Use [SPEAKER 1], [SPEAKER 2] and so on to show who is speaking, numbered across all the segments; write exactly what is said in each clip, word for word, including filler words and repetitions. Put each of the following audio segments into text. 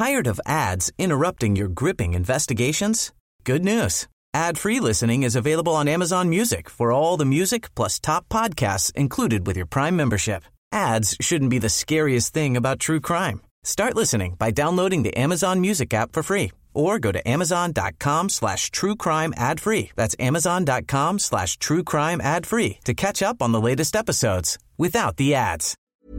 [SPEAKER 1] Tired of ads interrupting your gripping investigations? Good news. Ad-free listening is available on Amazon Music for all the music plus top podcasts included with your Prime membership. Ads shouldn't be the scariest thing about true crime. Start listening by downloading the Amazon Music app for free or go to amazon.com slash true crime ad free. That's amazon.com slash true crime ad free to catch up on the latest episodes without the ads.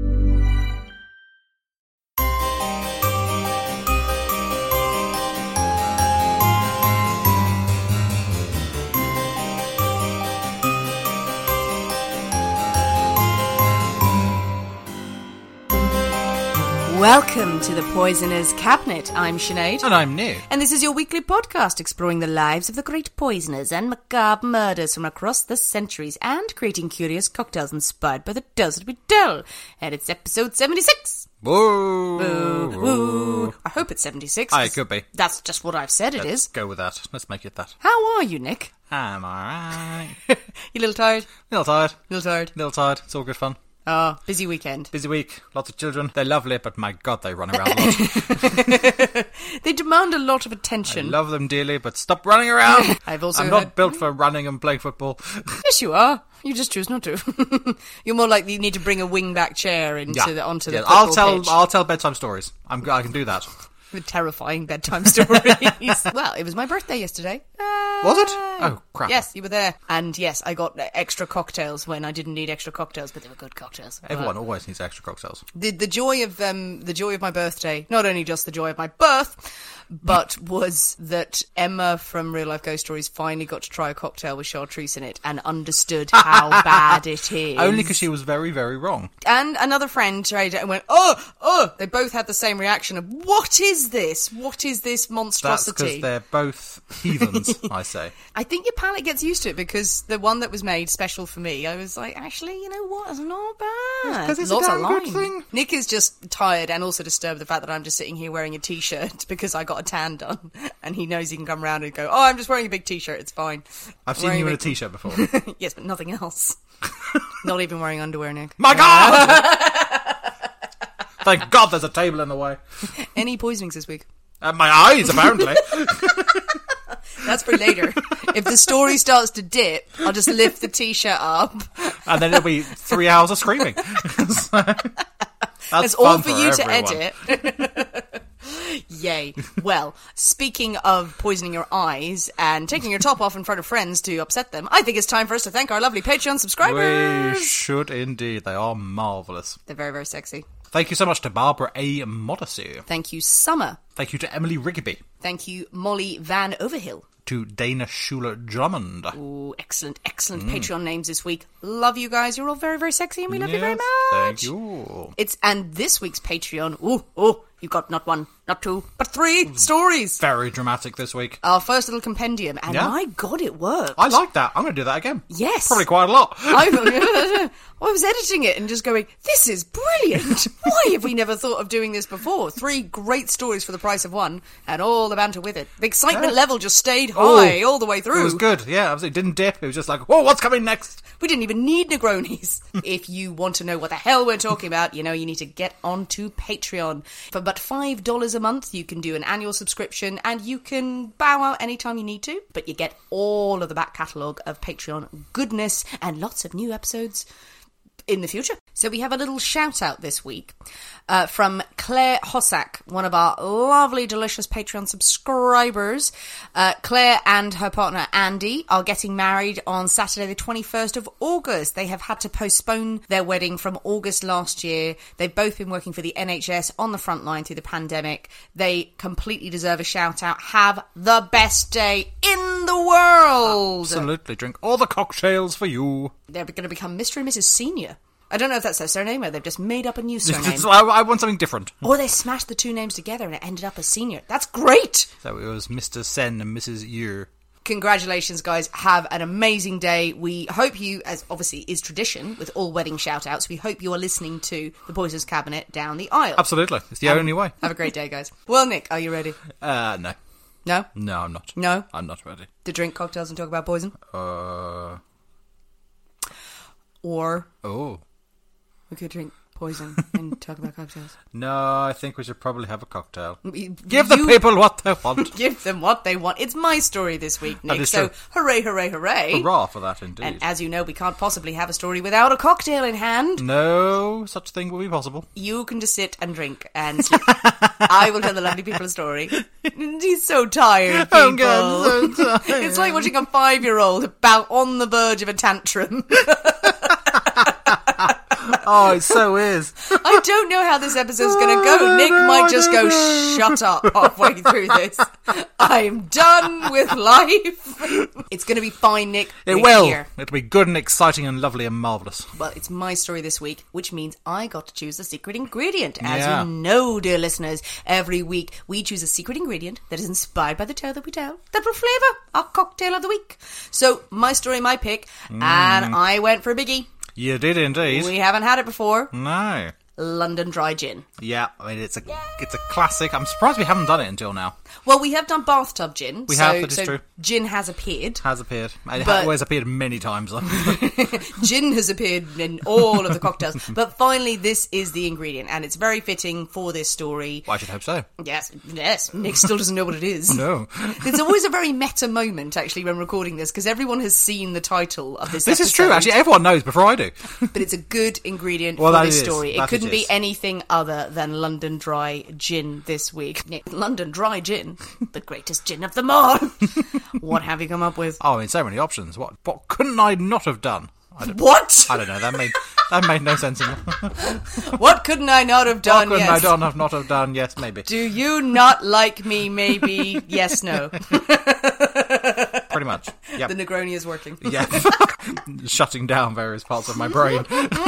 [SPEAKER 2] Welcome to the Poisoner's Cabinet. I'm Sinead.
[SPEAKER 3] And I'm Nick.
[SPEAKER 2] And this is your weekly podcast exploring the lives of the great poisoners and macabre murders from across the centuries and creating curious cocktails inspired by the tales that we tell. And it's episode seventy-six.
[SPEAKER 3] Woo!
[SPEAKER 2] Woo! Woo! I hope it's seventy-six.
[SPEAKER 3] Aye, it could be.
[SPEAKER 2] That's just what I've said it
[SPEAKER 3] Let's
[SPEAKER 2] is.
[SPEAKER 3] go with that. Let's make it that.
[SPEAKER 2] How are you, Nick?
[SPEAKER 3] I'm alright.
[SPEAKER 2] You a little tired?
[SPEAKER 3] Little tired.
[SPEAKER 2] little tired.
[SPEAKER 3] Little tired. It's all good fun.
[SPEAKER 2] Oh, busy weekend.
[SPEAKER 3] Busy week. Lots of children. They're lovely, but my God, they run around a lot.
[SPEAKER 2] They demand a lot of
[SPEAKER 3] I
[SPEAKER 2] attention.
[SPEAKER 3] love them dearly, but stop running around.
[SPEAKER 2] I've also
[SPEAKER 3] I'm
[SPEAKER 2] heard...
[SPEAKER 3] not built for running and playing football.
[SPEAKER 2] Yes, you are. You just choose not to. You're more likely you need to bring a wing-back chair into
[SPEAKER 3] Yeah.
[SPEAKER 2] the, onto the
[SPEAKER 3] Yeah,
[SPEAKER 2] football
[SPEAKER 3] I'll tell.
[SPEAKER 2] pitch.
[SPEAKER 3] I'll tell bedtime stories. I'm. I can do that.
[SPEAKER 2] With terrifying bedtime stories. Well, it was my birthday yesterday.
[SPEAKER 3] Was it? Oh, crap.
[SPEAKER 2] Yes, you were there. And yes, I got extra cocktails when I didn't need extra cocktails, but they were good cocktails.
[SPEAKER 3] Everyone
[SPEAKER 2] But
[SPEAKER 3] always needs extra cocktails.
[SPEAKER 2] the the joy of um the joy of my birthday, not only just the joy of my birth, but was that Emma from Real Life Ghost Stories finally got to try a cocktail with chartreuse in it and understood how bad it is.
[SPEAKER 3] Only because she was very, very wrong.
[SPEAKER 2] And another friend tried it and went, oh, oh. They both had the same reaction of, what is this? What is this
[SPEAKER 3] That's
[SPEAKER 2] monstrosity?
[SPEAKER 3] because they're both heathens, I say.
[SPEAKER 2] I think your palate gets used to it because the one that was made special for me, I was like, actually, you know what? It's not bad.
[SPEAKER 3] 'Cause it's a
[SPEAKER 2] Lots of
[SPEAKER 3] damn good
[SPEAKER 2] lime.
[SPEAKER 3] thing.
[SPEAKER 2] Nick is just tired and also disturbed the fact that I'm just sitting here wearing a t-shirt because I got a tan done. And he knows he can come around and go, oh, I'm just wearing a big t-shirt. It's fine.
[SPEAKER 3] I've seen
[SPEAKER 2] Wearing
[SPEAKER 3] you in a
[SPEAKER 2] big-
[SPEAKER 3] t-shirt before.
[SPEAKER 2] Yes, but nothing else. Not even wearing underwear, Nick.
[SPEAKER 3] My God! Thank God there's a table in the way.
[SPEAKER 2] Any poisonings this week?
[SPEAKER 3] And my eyes, apparently.
[SPEAKER 2] That's for later. If the story starts to dip, I'll just lift the t-shirt up.
[SPEAKER 3] And then it'll be three hours of screaming. So, that's
[SPEAKER 2] It's all
[SPEAKER 3] fun
[SPEAKER 2] for you
[SPEAKER 3] everyone.
[SPEAKER 2] to edit. Yay. Well, speaking of poisoning your eyes and taking your top off in front of friends to upset them, I think it's time for us to thank our lovely Patreon subscribers.
[SPEAKER 3] We should indeed. They are marvellous.
[SPEAKER 2] They're very, very sexy.
[SPEAKER 3] Thank you so much to Barbara A. Modesty.
[SPEAKER 2] Thank you, Summer.
[SPEAKER 3] Thank you to Emily Rigby.
[SPEAKER 2] Thank you, Molly Van Overhill.
[SPEAKER 3] To Dana Schuler Drummond.
[SPEAKER 2] Ooh, excellent, excellent Patreon names this week. Love you guys. You're all very, very sexy and we love you very
[SPEAKER 3] Yes,
[SPEAKER 2] much.
[SPEAKER 3] Thank you.
[SPEAKER 2] It's, and this week's Patreon, ooh, oh, you got not one, not two, but three stories.
[SPEAKER 3] Very dramatic this week.
[SPEAKER 2] Our first little compendium, and
[SPEAKER 3] Yeah.
[SPEAKER 2] my God, it worked.
[SPEAKER 3] I like that. I'm going to do that again.
[SPEAKER 2] Yes.
[SPEAKER 3] Probably quite a lot.
[SPEAKER 2] I, I was editing it and just going, this is brilliant. Why have we never thought of doing this before? Three great stories for the price of one, and all the banter with it. The excitement
[SPEAKER 3] Yeah.
[SPEAKER 2] level just stayed high
[SPEAKER 3] Oh,
[SPEAKER 2] all the way through.
[SPEAKER 3] It was good. Yeah, absolutely. It didn't dip. It was just like, whoa, what's coming next?
[SPEAKER 2] We didn't even need Negronis. If you want to know what the hell we're talking about, you know, you need to get onto Patreon. For but five dollars a month, you can do an annual subscription and you can bow out anytime you need to, but you get all of the back catalogue of Patreon goodness and lots of new episodes in the future. So we have a little shout out this week uh, from Claire Hossack, one of our lovely, delicious Patreon subscribers. Uh, Claire and her partner Andy are getting married on Saturday the twenty-first of August. They have had to postpone their wedding from August last year. They've both been working for the N H S on the front line through the pandemic. They completely deserve a shout out. Have the best day in the world.
[SPEAKER 3] Absolutely. Drink all the cocktails for you.
[SPEAKER 2] They're going to become Mister and Missus Senior. I don't know if that's their surname or they've just made up a new surname.
[SPEAKER 3] I, I want something different.
[SPEAKER 2] Or they smashed the two names together and it ended up as Senior. That's great!
[SPEAKER 3] So it was Mister Sen and Missus Yu.
[SPEAKER 2] Congratulations, guys. Have an amazing day. We hope you, as obviously is tradition with all wedding shout-outs, we hope you are listening to the Poisoners Cabinet down the aisle.
[SPEAKER 3] Absolutely. It's the
[SPEAKER 2] Um,
[SPEAKER 3] only way.
[SPEAKER 2] Have a great day, guys. Well, Nick, are you ready?
[SPEAKER 3] Uh, no.
[SPEAKER 2] No?
[SPEAKER 3] No, I'm not.
[SPEAKER 2] No?
[SPEAKER 3] I'm not ready.
[SPEAKER 2] To drink cocktails and talk about poison?
[SPEAKER 3] Uh...
[SPEAKER 2] Or
[SPEAKER 3] Oh.
[SPEAKER 2] we could drink poison and talk about cocktails.
[SPEAKER 3] No, I think we should probably have a cocktail.
[SPEAKER 2] You-
[SPEAKER 3] Give the
[SPEAKER 2] you-
[SPEAKER 3] people what they want.
[SPEAKER 2] Give them what they want. It's my story this week, Nick.
[SPEAKER 3] is
[SPEAKER 2] So
[SPEAKER 3] true.
[SPEAKER 2] hooray, hooray, hooray.
[SPEAKER 3] Hurrah for that, indeed.
[SPEAKER 2] And as you know, we can't possibly have a story without a cocktail in hand.
[SPEAKER 3] No such thing will be possible.
[SPEAKER 2] You can just sit and drink and sleep. I will tell the lovely people a story. He's so tired, people.
[SPEAKER 3] Oh, God, I'm so tired.
[SPEAKER 2] It's like watching a five-year-old about on the verge of a tantrum.
[SPEAKER 3] Oh, it so is.
[SPEAKER 2] I don't know how this episode's going to go.
[SPEAKER 3] Oh,
[SPEAKER 2] Nick
[SPEAKER 3] no,
[SPEAKER 2] might
[SPEAKER 3] I
[SPEAKER 2] just
[SPEAKER 3] don't
[SPEAKER 2] go,
[SPEAKER 3] know.
[SPEAKER 2] shut up halfway through this. I'm done with life. It's going to be fine, Nick.
[SPEAKER 3] It
[SPEAKER 2] We're
[SPEAKER 3] will.
[SPEAKER 2] here.
[SPEAKER 3] It'll be good and exciting and lovely and marvellous.
[SPEAKER 2] Well, it's my story this week, which means I got to choose the secret ingredient. As
[SPEAKER 3] Yeah.
[SPEAKER 2] you know, dear listeners, every week we choose a secret ingredient that is inspired by the tale that we tell that will flavour our cocktail of the week. So, my story, my pick,
[SPEAKER 3] Mm.
[SPEAKER 2] and I went for a biggie.
[SPEAKER 3] You did indeed.
[SPEAKER 2] We haven't had it before.
[SPEAKER 3] No.
[SPEAKER 2] London Dry Gin.
[SPEAKER 3] Yeah, I mean, it's a it's a classic. I'm surprised we haven't done it until now.
[SPEAKER 2] Well, we have done bathtub gin.
[SPEAKER 3] We
[SPEAKER 2] so,
[SPEAKER 3] have, that is
[SPEAKER 2] so
[SPEAKER 3] true.
[SPEAKER 2] Gin has appeared.
[SPEAKER 3] Has appeared. It
[SPEAKER 2] But-
[SPEAKER 3] has appeared many times, though.
[SPEAKER 2] Gin has appeared in all of the cocktails. But finally, this is the ingredient, and it's very fitting for this story.
[SPEAKER 3] Well, I should hope so.
[SPEAKER 2] Yes, yes. Nick still doesn't know what it is.
[SPEAKER 3] No.
[SPEAKER 2] There's always a very meta moment, actually, when recording this, because everyone has seen the title of this
[SPEAKER 3] This
[SPEAKER 2] episode.
[SPEAKER 3] is true, actually. Everyone knows before I do.
[SPEAKER 2] But it's a good ingredient
[SPEAKER 3] Well,
[SPEAKER 2] for
[SPEAKER 3] that
[SPEAKER 2] this
[SPEAKER 3] it is.
[SPEAKER 2] story. It
[SPEAKER 3] That
[SPEAKER 2] couldn't
[SPEAKER 3] it
[SPEAKER 2] be
[SPEAKER 3] is.
[SPEAKER 2] anything other than London Dry Gin this week. Nick, London Dry Gin, the greatest gin of them all. What have you come up with?
[SPEAKER 3] Oh, I mean, so many options. What what couldn't I not have done? I don't,
[SPEAKER 2] What?
[SPEAKER 3] I don't know. That made that made no sense. In
[SPEAKER 2] What couldn't I not have
[SPEAKER 3] what
[SPEAKER 2] done?
[SPEAKER 3] couldn't
[SPEAKER 2] Yes.
[SPEAKER 3] I done have not have done? Yes, maybe.
[SPEAKER 2] Do you not like me? Maybe. Yes, no.
[SPEAKER 3] Pretty much. Yeah.
[SPEAKER 2] The Negroni is working.
[SPEAKER 3] Yeah. Shutting down various parts of my brain.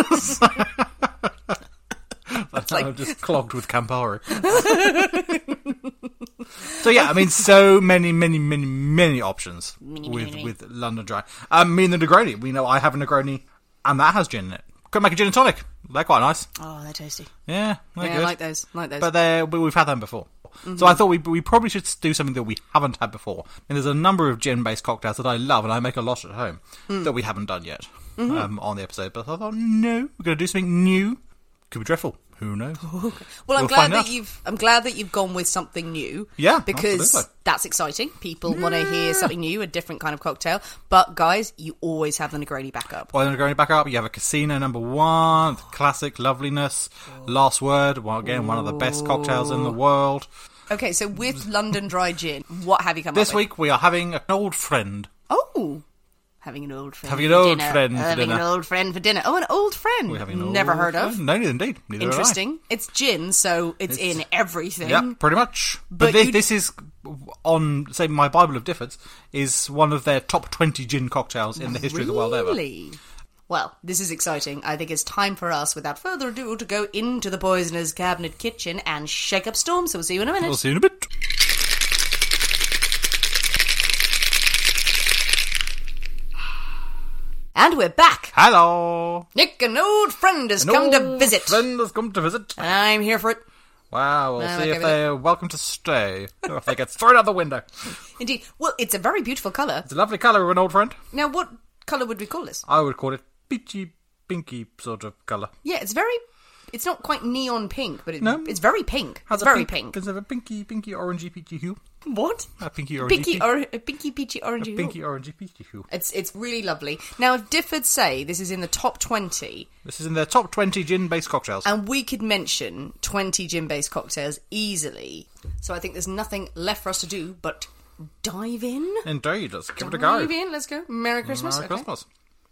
[SPEAKER 3] That's
[SPEAKER 2] like-
[SPEAKER 3] I'm just clogged with Campari. So yeah, I mean, so many, many, many, many options with with London Dry. I mean, the Negroni. We know I have a Negroni, and that has gin in it. Could make a gin and tonic. They're quite nice.
[SPEAKER 2] Oh, they're tasty.
[SPEAKER 3] Yeah, they're
[SPEAKER 2] Yeah,
[SPEAKER 3] good.
[SPEAKER 2] I like those. I like those.
[SPEAKER 3] But they're, we- we've had them before. So I thought we we probably should do something that we haven't had before. And there's a number of gin-based cocktails that I love, and I make a lot at home, that we haven't done yet um, on the episode. But I thought, no, we're going to do something new. Could be dreadful. Who knows?
[SPEAKER 2] Well, I'm
[SPEAKER 3] We'll
[SPEAKER 2] glad
[SPEAKER 3] find
[SPEAKER 2] that
[SPEAKER 3] out.
[SPEAKER 2] you've. I'm glad that you've gone with something new.
[SPEAKER 3] Yeah,
[SPEAKER 2] because
[SPEAKER 3] absolutely.
[SPEAKER 2] that's exciting. People want to hear something new, a different kind of cocktail. But guys, you always have the Negroni backup.
[SPEAKER 3] Well, then going back up, you have a Casino number one, the classic loveliness, Last Word. Well, again, one of the best cocktails in the world.
[SPEAKER 2] Okay, so with London Dry Gin, what have you come
[SPEAKER 3] This
[SPEAKER 2] up with?
[SPEAKER 3] week we are having an old friend.
[SPEAKER 2] Oh, having an old friend.
[SPEAKER 3] Having
[SPEAKER 2] for
[SPEAKER 3] an old
[SPEAKER 2] dinner.
[SPEAKER 3] friend for
[SPEAKER 2] Having
[SPEAKER 3] dinner.
[SPEAKER 2] an old friend for dinner. Oh, an old friend.
[SPEAKER 3] We're having an
[SPEAKER 2] Never
[SPEAKER 3] old
[SPEAKER 2] heard of.
[SPEAKER 3] friend. No, indeed. Neither have I.
[SPEAKER 2] Interesting. It's gin, so it's,
[SPEAKER 3] It's-
[SPEAKER 2] in everything.
[SPEAKER 3] Yeah, pretty much.
[SPEAKER 2] But
[SPEAKER 3] But, this,
[SPEAKER 2] you-
[SPEAKER 3] this is on, say, my Bible of Diffords is one of their top twenty gin cocktails in the history of the world ever.
[SPEAKER 2] Really? Well, this is exciting. I think it's time for us, without further ado, to go into the Poisoner's Cabinet kitchen and shake up storm. So we'll see you in a minute.
[SPEAKER 3] We'll see you in a bit.
[SPEAKER 2] And we're back.
[SPEAKER 3] Hello.
[SPEAKER 2] Nick, an old friend has
[SPEAKER 3] An
[SPEAKER 2] come to
[SPEAKER 3] old
[SPEAKER 2] visit.
[SPEAKER 3] friend has come to visit.
[SPEAKER 2] And I'm here for it.
[SPEAKER 3] Wow, we'll
[SPEAKER 2] Ah,
[SPEAKER 3] see
[SPEAKER 2] okay
[SPEAKER 3] if
[SPEAKER 2] with
[SPEAKER 3] they're welcome to stay, or if they get thrown out the window.
[SPEAKER 2] Indeed. Well, it's a very beautiful colour.
[SPEAKER 3] It's a lovely colour of an old friend.
[SPEAKER 2] Now, what colour would we call this?
[SPEAKER 3] I would call it peachy, pinky sort of colour.
[SPEAKER 2] Yeah, it's very... It's not quite neon pink, but it,
[SPEAKER 3] No.
[SPEAKER 2] it's very pink.
[SPEAKER 3] Has
[SPEAKER 2] It's
[SPEAKER 3] a
[SPEAKER 2] very
[SPEAKER 3] pink.
[SPEAKER 2] pink.
[SPEAKER 3] It's a pinky, pinky, orangey, peachy hue.
[SPEAKER 2] What?
[SPEAKER 3] A pinky, orangey,
[SPEAKER 2] Pinky,
[SPEAKER 3] peachy-
[SPEAKER 2] or, a pinky, peachy, orangey.
[SPEAKER 3] pinky, orangey, peachy hue.
[SPEAKER 2] It's it's really lovely. Now, Difford say this is in the top twenty,
[SPEAKER 3] This is in their top twenty gin-based cocktails.
[SPEAKER 2] and we could mention twenty gin-based cocktails easily. So I think there's nothing left for us to do but dive in.
[SPEAKER 3] Indeed, let's give it a go.
[SPEAKER 2] Dive in. Let's go. Merry Christmas.
[SPEAKER 3] Merry
[SPEAKER 2] Okay.
[SPEAKER 3] Christmas.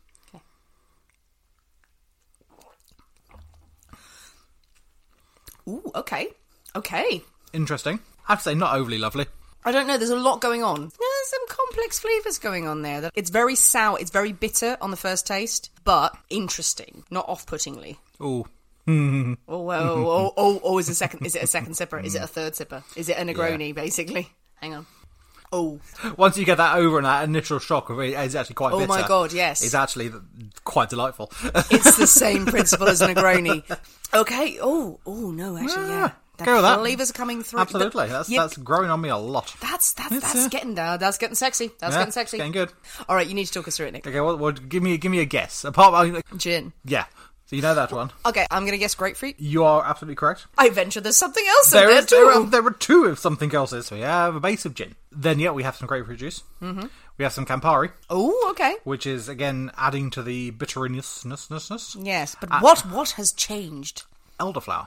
[SPEAKER 2] Ooh, okay. Okay.
[SPEAKER 3] Interesting. I have to say, not overly lovely.
[SPEAKER 2] I don't know, there's a lot going on. There's some complex flavours going on there. It's very sour, it's very bitter on the first taste, but interesting, not off-puttingly.
[SPEAKER 3] Ooh.
[SPEAKER 2] Oh, well, oh, oh, oh, is, a second, is it a second sipper? Is it a third sipper? Is it a Negroni,
[SPEAKER 3] Yeah.
[SPEAKER 2] basically? Hang on. Oh,
[SPEAKER 3] Once you get that over and that initial shock of it, it's actually quite
[SPEAKER 2] Oh
[SPEAKER 3] bitter.
[SPEAKER 2] my God, yes.
[SPEAKER 3] It's actually quite delightful.
[SPEAKER 2] it's the same principle as a Negroni. Okay, oh, oh, no, actually, yeah.
[SPEAKER 3] Yeah, go with that.
[SPEAKER 2] Flavours are coming through.
[SPEAKER 3] Absolutely.
[SPEAKER 2] But-
[SPEAKER 3] That's
[SPEAKER 2] yeah,
[SPEAKER 3] that's growing on me a lot.
[SPEAKER 2] That's, that's,
[SPEAKER 3] It's,
[SPEAKER 2] that's
[SPEAKER 3] uh,
[SPEAKER 2] getting down. That's getting sexy. That's
[SPEAKER 3] Yeah,
[SPEAKER 2] getting sexy.
[SPEAKER 3] it's getting good.
[SPEAKER 2] All right, you need to talk us through it, Nick.
[SPEAKER 3] Okay, well, well give me give me a guess. Apart, I mean,
[SPEAKER 2] Gin.
[SPEAKER 3] yeah. So you know that one.
[SPEAKER 2] Okay, I'm going to guess grapefruit.
[SPEAKER 3] You are absolutely correct.
[SPEAKER 2] I venture there's something else in
[SPEAKER 3] There
[SPEAKER 2] there
[SPEAKER 3] are two.
[SPEAKER 2] too.
[SPEAKER 3] There are two of something else. So we have a base of gin. Then, yeah, we have some grapefruit juice. Mm-hmm. We have some Campari,
[SPEAKER 2] Oh, okay.
[SPEAKER 3] which is, again, adding to the bitterness.
[SPEAKER 2] Yes, but
[SPEAKER 3] Uh,
[SPEAKER 2] what what has changed?
[SPEAKER 3] Elderflower.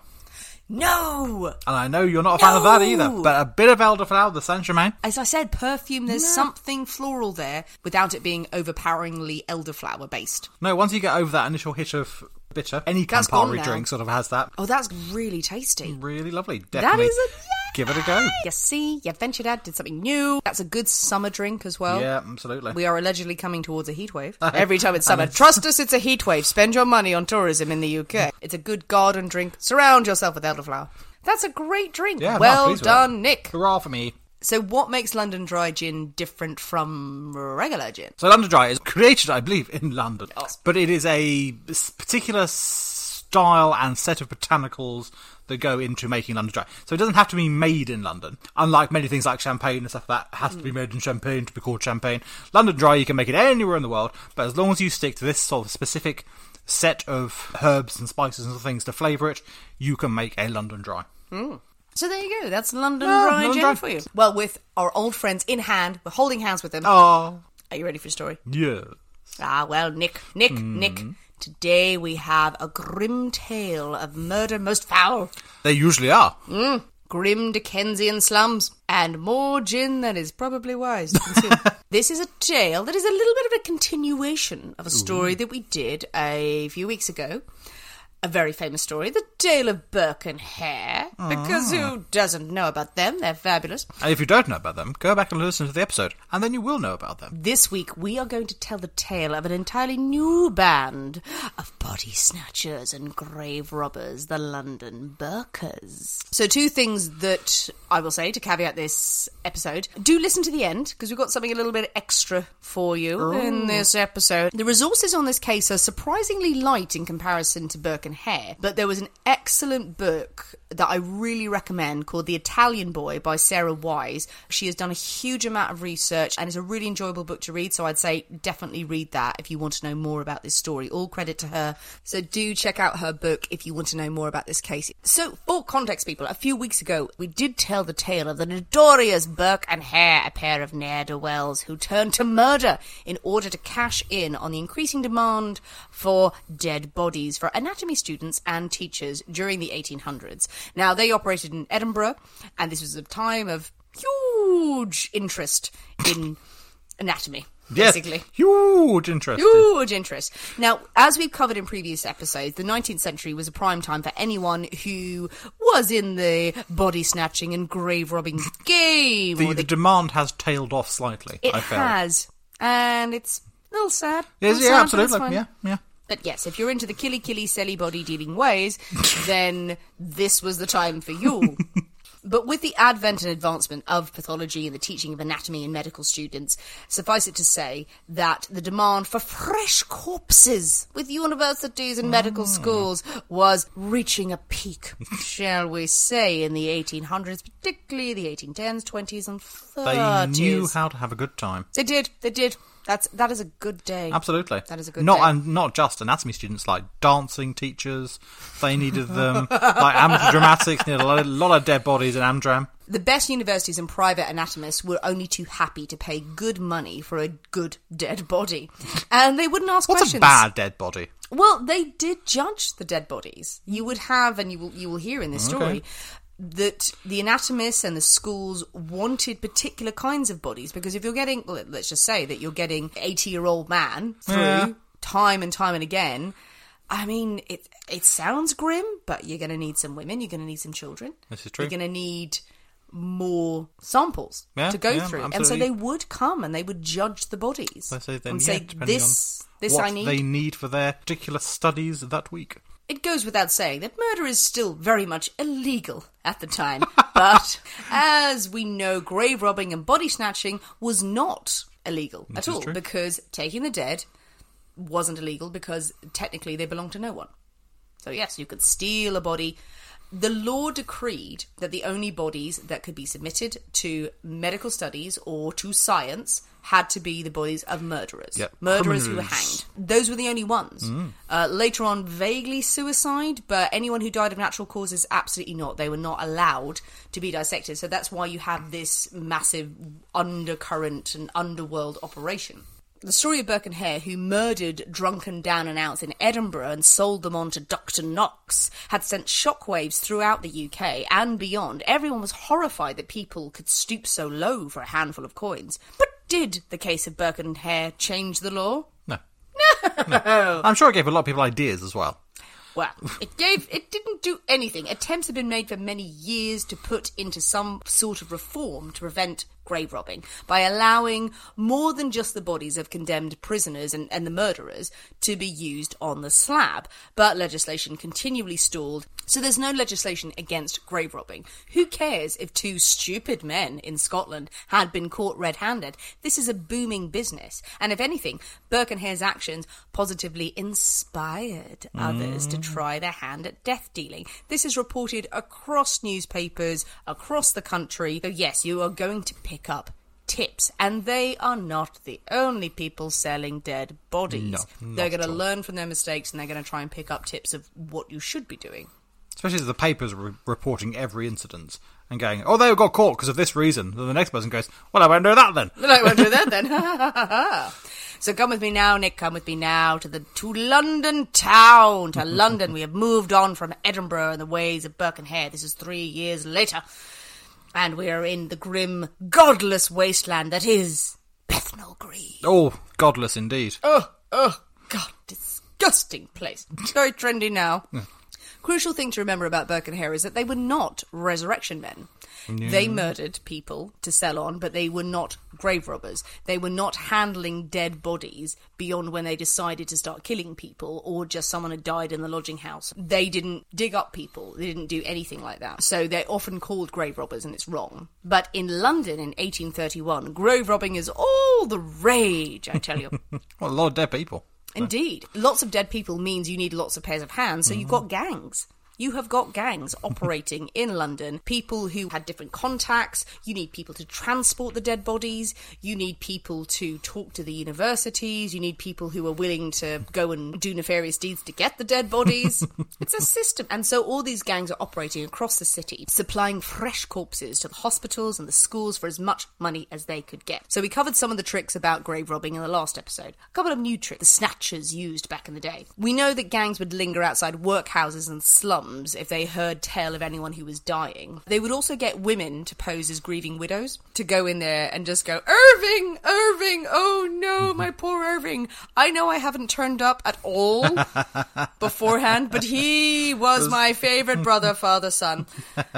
[SPEAKER 2] No!
[SPEAKER 3] And I know you're not a fan of that
[SPEAKER 2] No!
[SPEAKER 3] either, but a bit of elderflower, the Saint-Germain.
[SPEAKER 2] As I said, perfume, there's something floral there without it being overpoweringly elderflower based.
[SPEAKER 3] No, once you get over that initial hit of bitter, any
[SPEAKER 2] That's gone
[SPEAKER 3] Campari
[SPEAKER 2] now.
[SPEAKER 3] drink sort of has that.
[SPEAKER 2] Oh, that's really tasty.
[SPEAKER 3] Really lovely.
[SPEAKER 2] That
[SPEAKER 3] Definitely
[SPEAKER 2] is a...
[SPEAKER 3] give it a go.
[SPEAKER 2] You see, you ventured out, did something new. That's a good summer drink as well.
[SPEAKER 3] Yeah, absolutely.
[SPEAKER 2] We are allegedly coming towards a heatwave. Every time it's summer. Trust us, it's a heatwave. Spend your money on tourism in the U K. It's a good garden drink. Surround yourself with elderflower. That's a great drink.
[SPEAKER 3] Yeah, no,
[SPEAKER 2] well
[SPEAKER 3] pleased with
[SPEAKER 2] done,
[SPEAKER 3] that.
[SPEAKER 2] Nick.
[SPEAKER 3] Hurrah for me.
[SPEAKER 2] So what makes London Dry Gin different from regular gin?
[SPEAKER 3] So London Dry is created, I believe, in London.
[SPEAKER 2] Oh.
[SPEAKER 3] But it is a s- particular style and set of botanicals that go into making London Dry. So it doesn't have to be made in London. Unlike many things like champagne and stuff like that has to be made in Champagne to be called champagne. London Dry, you can make it anywhere in the world, but as long as you stick to this sort of specific set of herbs and spices and things to flavour it, you can make a London Dry.
[SPEAKER 2] So there you go. That's London
[SPEAKER 3] Yeah,
[SPEAKER 2] Dry
[SPEAKER 3] London
[SPEAKER 2] Gin
[SPEAKER 3] Dry.
[SPEAKER 2] for you. Well, with our old friends in hand, we're holding hands with them.
[SPEAKER 3] Oh,
[SPEAKER 2] Are you ready for the story?
[SPEAKER 3] yeah.
[SPEAKER 2] Ah, well, Nick, Nick,
[SPEAKER 3] Hmm.
[SPEAKER 2] Nick. Today we have a grim tale of murder most foul.
[SPEAKER 3] They usually are.
[SPEAKER 2] Grim Dickensian slums, and more gin than is probably wise to consume. This is a tale that is a little bit of a continuation of a story that we did a few weeks ago. A very famous story, the tale of Burke and Hare, because who doesn't know about them? They're fabulous.
[SPEAKER 3] And if you don't know about them, go back and listen to the episode, and then you will know about them.
[SPEAKER 2] This week, we are going to tell the tale of an entirely new band of body snatchers and grave robbers, the London Burkers. So two things that I will say to caveat this episode. Do listen to the end, because we've got something a little bit extra for you in this episode. The resources on this case are surprisingly light in comparison to Burke and Hare, but there was an excellent book that I really recommend called The Italian Boy by Sarah Wise. She has done a huge amount of research and it's a really enjoyable book to read, so I'd say definitely read that if you want to know more about this story. All credit to her. So do check out her book if you want to know more about this case. So for context, people, a few weeks ago we did tell the tale of the notorious Burke and Hare, a pair of ne'er-do-wells who turned to murder in order to cash in on the increasing demand for dead bodies for anatomy students and teachers during the eighteen hundreds. Now, they operated in Edinburgh, and this was a time of huge interest in anatomy, basically.
[SPEAKER 3] Yes, huge interest.
[SPEAKER 2] Huge interest. Now, as we've covered in previous episodes, the nineteenth century was a prime time for anyone who was in the body snatching and grave robbing game.
[SPEAKER 3] The,
[SPEAKER 2] or
[SPEAKER 3] the
[SPEAKER 2] the,
[SPEAKER 3] demand has tailed off slightly,
[SPEAKER 2] it
[SPEAKER 3] I felt.
[SPEAKER 2] has, and it's a little sad.
[SPEAKER 3] Yes,
[SPEAKER 2] Little
[SPEAKER 3] yeah,
[SPEAKER 2] sad, but
[SPEAKER 3] absolutely.
[SPEAKER 2] it's fine.
[SPEAKER 3] Yeah, yeah.
[SPEAKER 2] But yes, if you're into the killy killy selly body dealing ways, then this was the time for you. But with the advent and advancement of pathology and the teaching of anatomy in medical students, suffice it to say that the demand for fresh corpses with universities and medical schools was reaching a peak, shall we say, in the eighteen hundreds, particularly the eighteen tens, twenties and thirties.
[SPEAKER 3] They knew how to have a good time.
[SPEAKER 2] They did, they did. That's that is a good day.
[SPEAKER 3] Absolutely.
[SPEAKER 2] That is a good
[SPEAKER 3] not,
[SPEAKER 2] day.
[SPEAKER 3] And not just anatomy students, like dancing teachers. They needed them. Like amateur dramatics needed a lot, a lot of dead bodies in Amdram.
[SPEAKER 2] The best universities and private anatomists were only too happy to pay good money for a good dead body. And they wouldn't ask
[SPEAKER 3] What's
[SPEAKER 2] questions.
[SPEAKER 3] a bad dead body?
[SPEAKER 2] Well, they did judge the dead bodies. You would have, and you will, you will hear in this story,
[SPEAKER 3] Okay.
[SPEAKER 2] that the anatomists and the schools wanted particular kinds of bodies, because if you're getting, well, let's just say that you're getting eighty-year-old man through
[SPEAKER 3] Yeah.
[SPEAKER 2] time and time and again, I mean, it it sounds grim, but you're going to need some women, you're going to need some children.
[SPEAKER 3] This is true.
[SPEAKER 2] You're going to need more samples
[SPEAKER 3] Yeah,
[SPEAKER 2] to go
[SPEAKER 3] yeah,
[SPEAKER 2] through. And so
[SPEAKER 3] absolutely.
[SPEAKER 2] they would come and they would judge the bodies
[SPEAKER 3] They say, then,
[SPEAKER 2] and
[SPEAKER 3] yeah,
[SPEAKER 2] say,
[SPEAKER 3] depending
[SPEAKER 2] this,
[SPEAKER 3] on
[SPEAKER 2] this
[SPEAKER 3] what
[SPEAKER 2] I need.
[SPEAKER 3] they need for their particular studies that week.
[SPEAKER 2] It goes without saying that murder is still very much illegal at the time. But as we know, grave robbing and body snatching was not illegal
[SPEAKER 3] This
[SPEAKER 2] at
[SPEAKER 3] is
[SPEAKER 2] all,
[SPEAKER 3] true.
[SPEAKER 2] because taking the dead wasn't illegal because technically they belonged to no one. So yes, you could steal a body. The law decreed that the only bodies that could be submitted to medical studies or to science had to be the bodies of murderers.
[SPEAKER 3] Yep.
[SPEAKER 2] Murderers who were
[SPEAKER 3] Criminals.
[SPEAKER 2] hanged. Those were the only ones.
[SPEAKER 3] Mm.
[SPEAKER 2] Uh, later on, vaguely suicide, but anyone who died of natural causes, absolutely not. They were not allowed to be dissected. So that's why you have this massive undercurrent and underworld operation. The story of Burke and Hare, who murdered drunken down and outs in Edinburgh and sold them on to Doctor Knox, had sent shockwaves throughout the U K and beyond. Everyone was horrified that people could stoop so low for a handful of coins. But did the case of Burke and Hare change the law?
[SPEAKER 3] No. No. I'm sure it gave a lot of people ideas as well.
[SPEAKER 2] Well, it gave, it didn't do anything. Attempts have been made for many years to put into some sort of reform to prevent grave robbing by allowing more than just the bodies of condemned prisoners and, and the murderers to be used on the slab. But legislation continually stalled, so there's no legislation against grave robbing. Who cares if two stupid men in Scotland had been caught red-handed? This is a booming business, and if anything, Burke and Hare's actions positively inspired mm. others to try their hand at death dealing. This is reported across newspapers, across the country. So yes, you are going to pick up tips, and they are not the only people selling dead bodies.
[SPEAKER 3] No,
[SPEAKER 2] they're going to
[SPEAKER 3] all.
[SPEAKER 2] learn from their mistakes, and they're going to try and pick up tips of what you should be doing.
[SPEAKER 3] Especially as the papers are re- reporting every incident and going, oh, they got caught because of this reason. Then the next person goes, well, I won't do that then.
[SPEAKER 2] Well, I won't do that then. So come with me now, Nick, come with me now to the to London town. To London. We have moved on from Edinburgh and the ways of Burke and Hare. This is three years later. And we are in the grim, godless wasteland that is Bethnal Green.
[SPEAKER 3] Oh, godless indeed.
[SPEAKER 2] Oh, oh, God, disgusting place. Very trendy now. Yeah. Crucial thing to remember about Burke and Hare is that they were not resurrection men. Yeah. They murdered people to sell on, but they were not grave robbers. They were not handling dead bodies beyond when they decided to start killing people or just someone had died in the lodging house. They didn't dig up people. They didn't do anything like that. So they're often called grave robbers, and it's wrong. But in London in eighteen thirty-one, grave robbing is all the rage, I tell you.
[SPEAKER 3] Well, a lot of dead people.
[SPEAKER 2] Indeed. Lots of dead people means you need lots of pairs of hands, so mm. you've got gangs. You have got gangs operating in London, people who had different contacts. You need people to transport the dead bodies. You need people to talk to the universities. You need people who are willing to go and do nefarious deeds to get the dead bodies. It's a system. And so all these gangs are operating across the city, supplying fresh corpses to the hospitals and the schools for as much money as they could get. So we covered some of the tricks about grave robbing in the last episode. A couple of new tricks, the snatchers used back in the day. We know that gangs would linger outside workhouses and slums if they heard tale of anyone who was dying. They would also get women to pose as grieving widows, to go in there and just go, Irving, Irving, oh no, my poor Irving. I know I haven't turned up at all beforehand, but he was my favourite brother, father, son.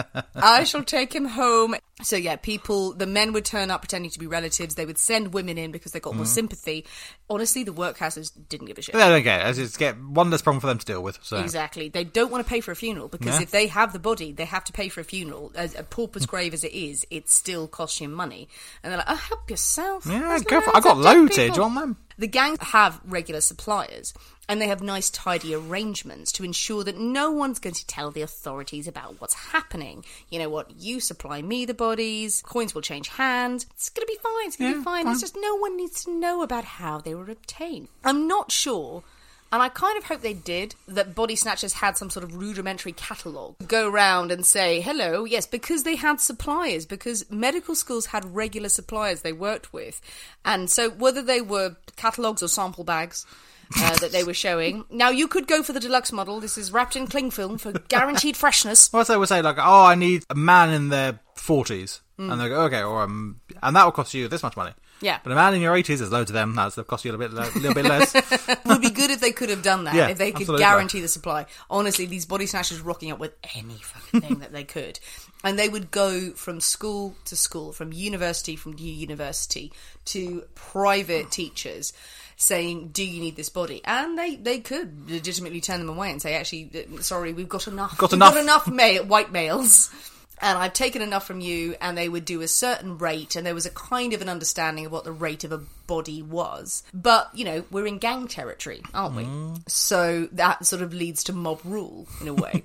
[SPEAKER 2] I shall take him home. So yeah, people, the men would turn up pretending to be relatives. They would send women in because they got mm. more sympathy. Honestly, the workhouses didn't give a shit.
[SPEAKER 3] They don't get it. It's get one less problem for them to deal with. So.
[SPEAKER 2] Exactly. They don't want to pay for a funeral because yeah. if they have the body, they have to pay for a funeral. As a pauper's grave as it is, it still costs you money. And they're like, oh, help yourself.
[SPEAKER 3] Yeah, go for, I got loads here. Do you want them?
[SPEAKER 2] The gangs have regular suppliers, and they have nice, tidy arrangements to ensure that no one's going to tell the authorities about what's happening. You know what? You supply me the bodies, coins will change hands. It's going to be fine. It's going to yeah, be fine. fine. It's just no one needs to know about how they were obtained. I'm not sure, and I kind of hope they did, that body snatchers had some sort of rudimentary catalogue. Go around and say, hello, yes, because they had suppliers, because medical schools had regular suppliers they worked with. And so whether they were catalogues or sample bags uh, that they were showing. Now, you could go for the deluxe model. This is wrapped in cling film for guaranteed freshness.
[SPEAKER 3] What they would say, like, oh, I need a man in their forties. Mm. And they go, okay, or um, and that will cost you this much money.
[SPEAKER 2] Yeah.
[SPEAKER 3] But a man in your eighties, there's loads of them. That'll cost you a little bit, a little bit less.
[SPEAKER 2] It would be good if they could have done that.
[SPEAKER 3] Yeah,
[SPEAKER 2] if they could
[SPEAKER 3] absolutely.
[SPEAKER 2] guarantee the supply. Honestly, these body snatchers rocking up with any fucking thing that they could. And they would go from school to school, from university from university, to private teachers saying, do you need this body? And they, they could legitimately turn them away and say, actually, sorry, we've got enough.
[SPEAKER 3] Got
[SPEAKER 2] we've
[SPEAKER 3] enough.
[SPEAKER 2] got enough male, white males. And I've taken enough from you, and they would do a certain rate, and there was a kind of an understanding of what the rate of a body was. But, you know, we're in gang territory, aren't we? Mm. So that sort of leads to mob rule, in a way.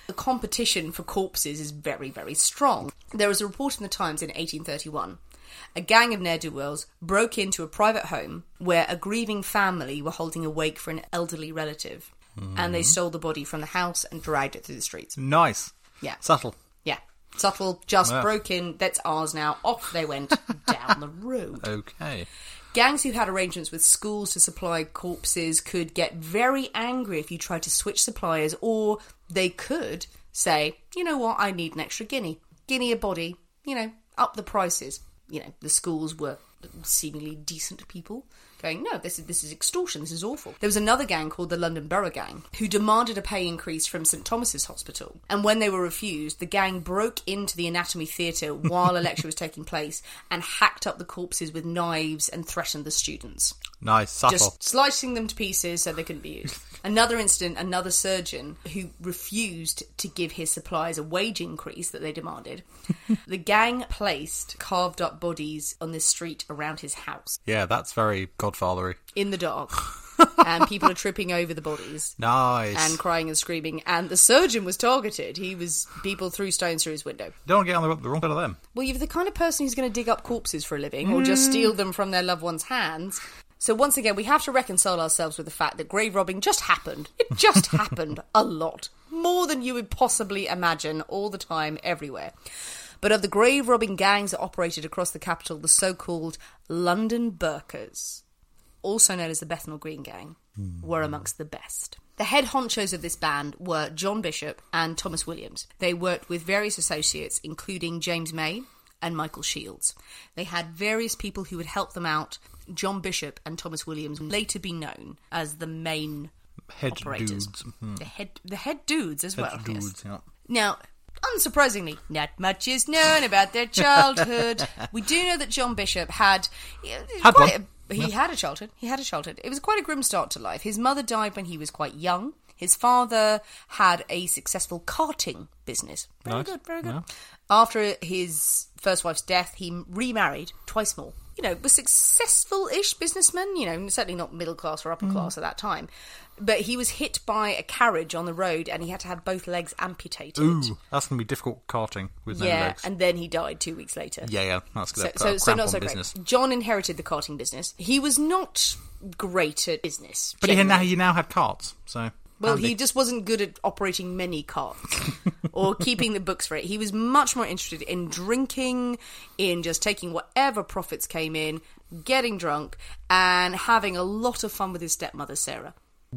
[SPEAKER 2] The competition for corpses is very, very strong. There was a report in the Times in eighteen thirty-one. A gang of ne'er-do-wells broke into a private home where a grieving family were holding a wake for an elderly relative. Mm-hmm. And they stole the body from the house and dragged it through the streets.
[SPEAKER 3] Nice.
[SPEAKER 2] Yeah.
[SPEAKER 3] Subtle.
[SPEAKER 2] Yeah. Subtle, just
[SPEAKER 3] Yeah.
[SPEAKER 2] broke in, that's ours now. Off they went down the road.
[SPEAKER 3] Okay.
[SPEAKER 2] Gangs who had arrangements with schools to supply corpses could get very angry if you tried to switch suppliers, or they could say, you know what, I need an extra guinea. Guinea a body, you know, up the prices. You know, the schools were seemingly decent people going, no, this is this is extortion, this is awful. There was another gang called the London Borough Gang who demanded a pay increase from St Thomas's Hospital, and when they were refused, the gang broke into the anatomy theatre while a lecture was taking place and hacked up the corpses with knives and threatened the students.
[SPEAKER 3] Nice, subtle.
[SPEAKER 2] Just slicing them to pieces so they couldn't be used. Another incident, another surgeon who refused to give his suppliers a wage increase that they demanded. The gang placed carved up bodies on the street around his house.
[SPEAKER 3] Yeah, that's very Godfathery.
[SPEAKER 2] In the dark. And people are tripping over the bodies.
[SPEAKER 3] Nice.
[SPEAKER 2] And crying and screaming. And the surgeon was targeted. He was... People threw stones through his window.
[SPEAKER 3] Don't get on the, the wrong bit of them.
[SPEAKER 2] Well, you're the kind of person who's going to dig up corpses for a living or just steal them from their loved ones' hands. So once again, we have to reconcile ourselves with the fact that grave robbing just happened. It just happened a lot. More than you would possibly imagine, all the time, everywhere. But of the grave robbing gangs that operated across the capital, the so-called London Burkers, also known as the Bethnal Green Gang, mm. were amongst the best. The head honchos of this band were John Bishop and Thomas Williams. They worked with various associates, including James May and Michael Shields. They had various people who would help them out. John Bishop and Thomas Williams would later be known as the main
[SPEAKER 3] head
[SPEAKER 2] operators.
[SPEAKER 3] Dudes. Mm-hmm.
[SPEAKER 2] The head, the head dudes as
[SPEAKER 3] head
[SPEAKER 2] well.
[SPEAKER 3] Dudes,
[SPEAKER 2] yes.
[SPEAKER 3] yeah.
[SPEAKER 2] Now, unsurprisingly, not much is known about their childhood. We do know that John Bishop had...
[SPEAKER 3] Had
[SPEAKER 2] quite
[SPEAKER 3] one.
[SPEAKER 2] A, he yeah. had a childhood. He had a childhood. It was quite a grim start to life. His mother died when he was quite young. His father had a successful karting business. Very
[SPEAKER 3] nice.
[SPEAKER 2] good, very good.
[SPEAKER 3] Yeah.
[SPEAKER 2] After his first wife's death, he remarried twice more. You know, was successful-ish businessman, you know, certainly not middle class or upper mm. class at that time. But he was hit by a carriage on the road and he had to have both legs amputated.
[SPEAKER 3] Ooh, that's going to be difficult karting with no
[SPEAKER 2] yeah,
[SPEAKER 3] legs.
[SPEAKER 2] and then he died two weeks later.
[SPEAKER 3] Yeah, yeah, that's going to
[SPEAKER 2] so,
[SPEAKER 3] put
[SPEAKER 2] so,
[SPEAKER 3] a
[SPEAKER 2] so
[SPEAKER 3] cramp
[SPEAKER 2] not
[SPEAKER 3] on
[SPEAKER 2] so
[SPEAKER 3] business.
[SPEAKER 2] Great. John inherited the karting business. He was not great at business.
[SPEAKER 3] But he,
[SPEAKER 2] generally.
[SPEAKER 3] now, he now had carts, so...
[SPEAKER 2] Well,
[SPEAKER 3] handy.
[SPEAKER 2] he just wasn't good at operating many carts or keeping the books for it. He was much more interested in drinking, in just taking whatever profits came in, getting drunk, and having a lot of fun with his stepmother, Sarah.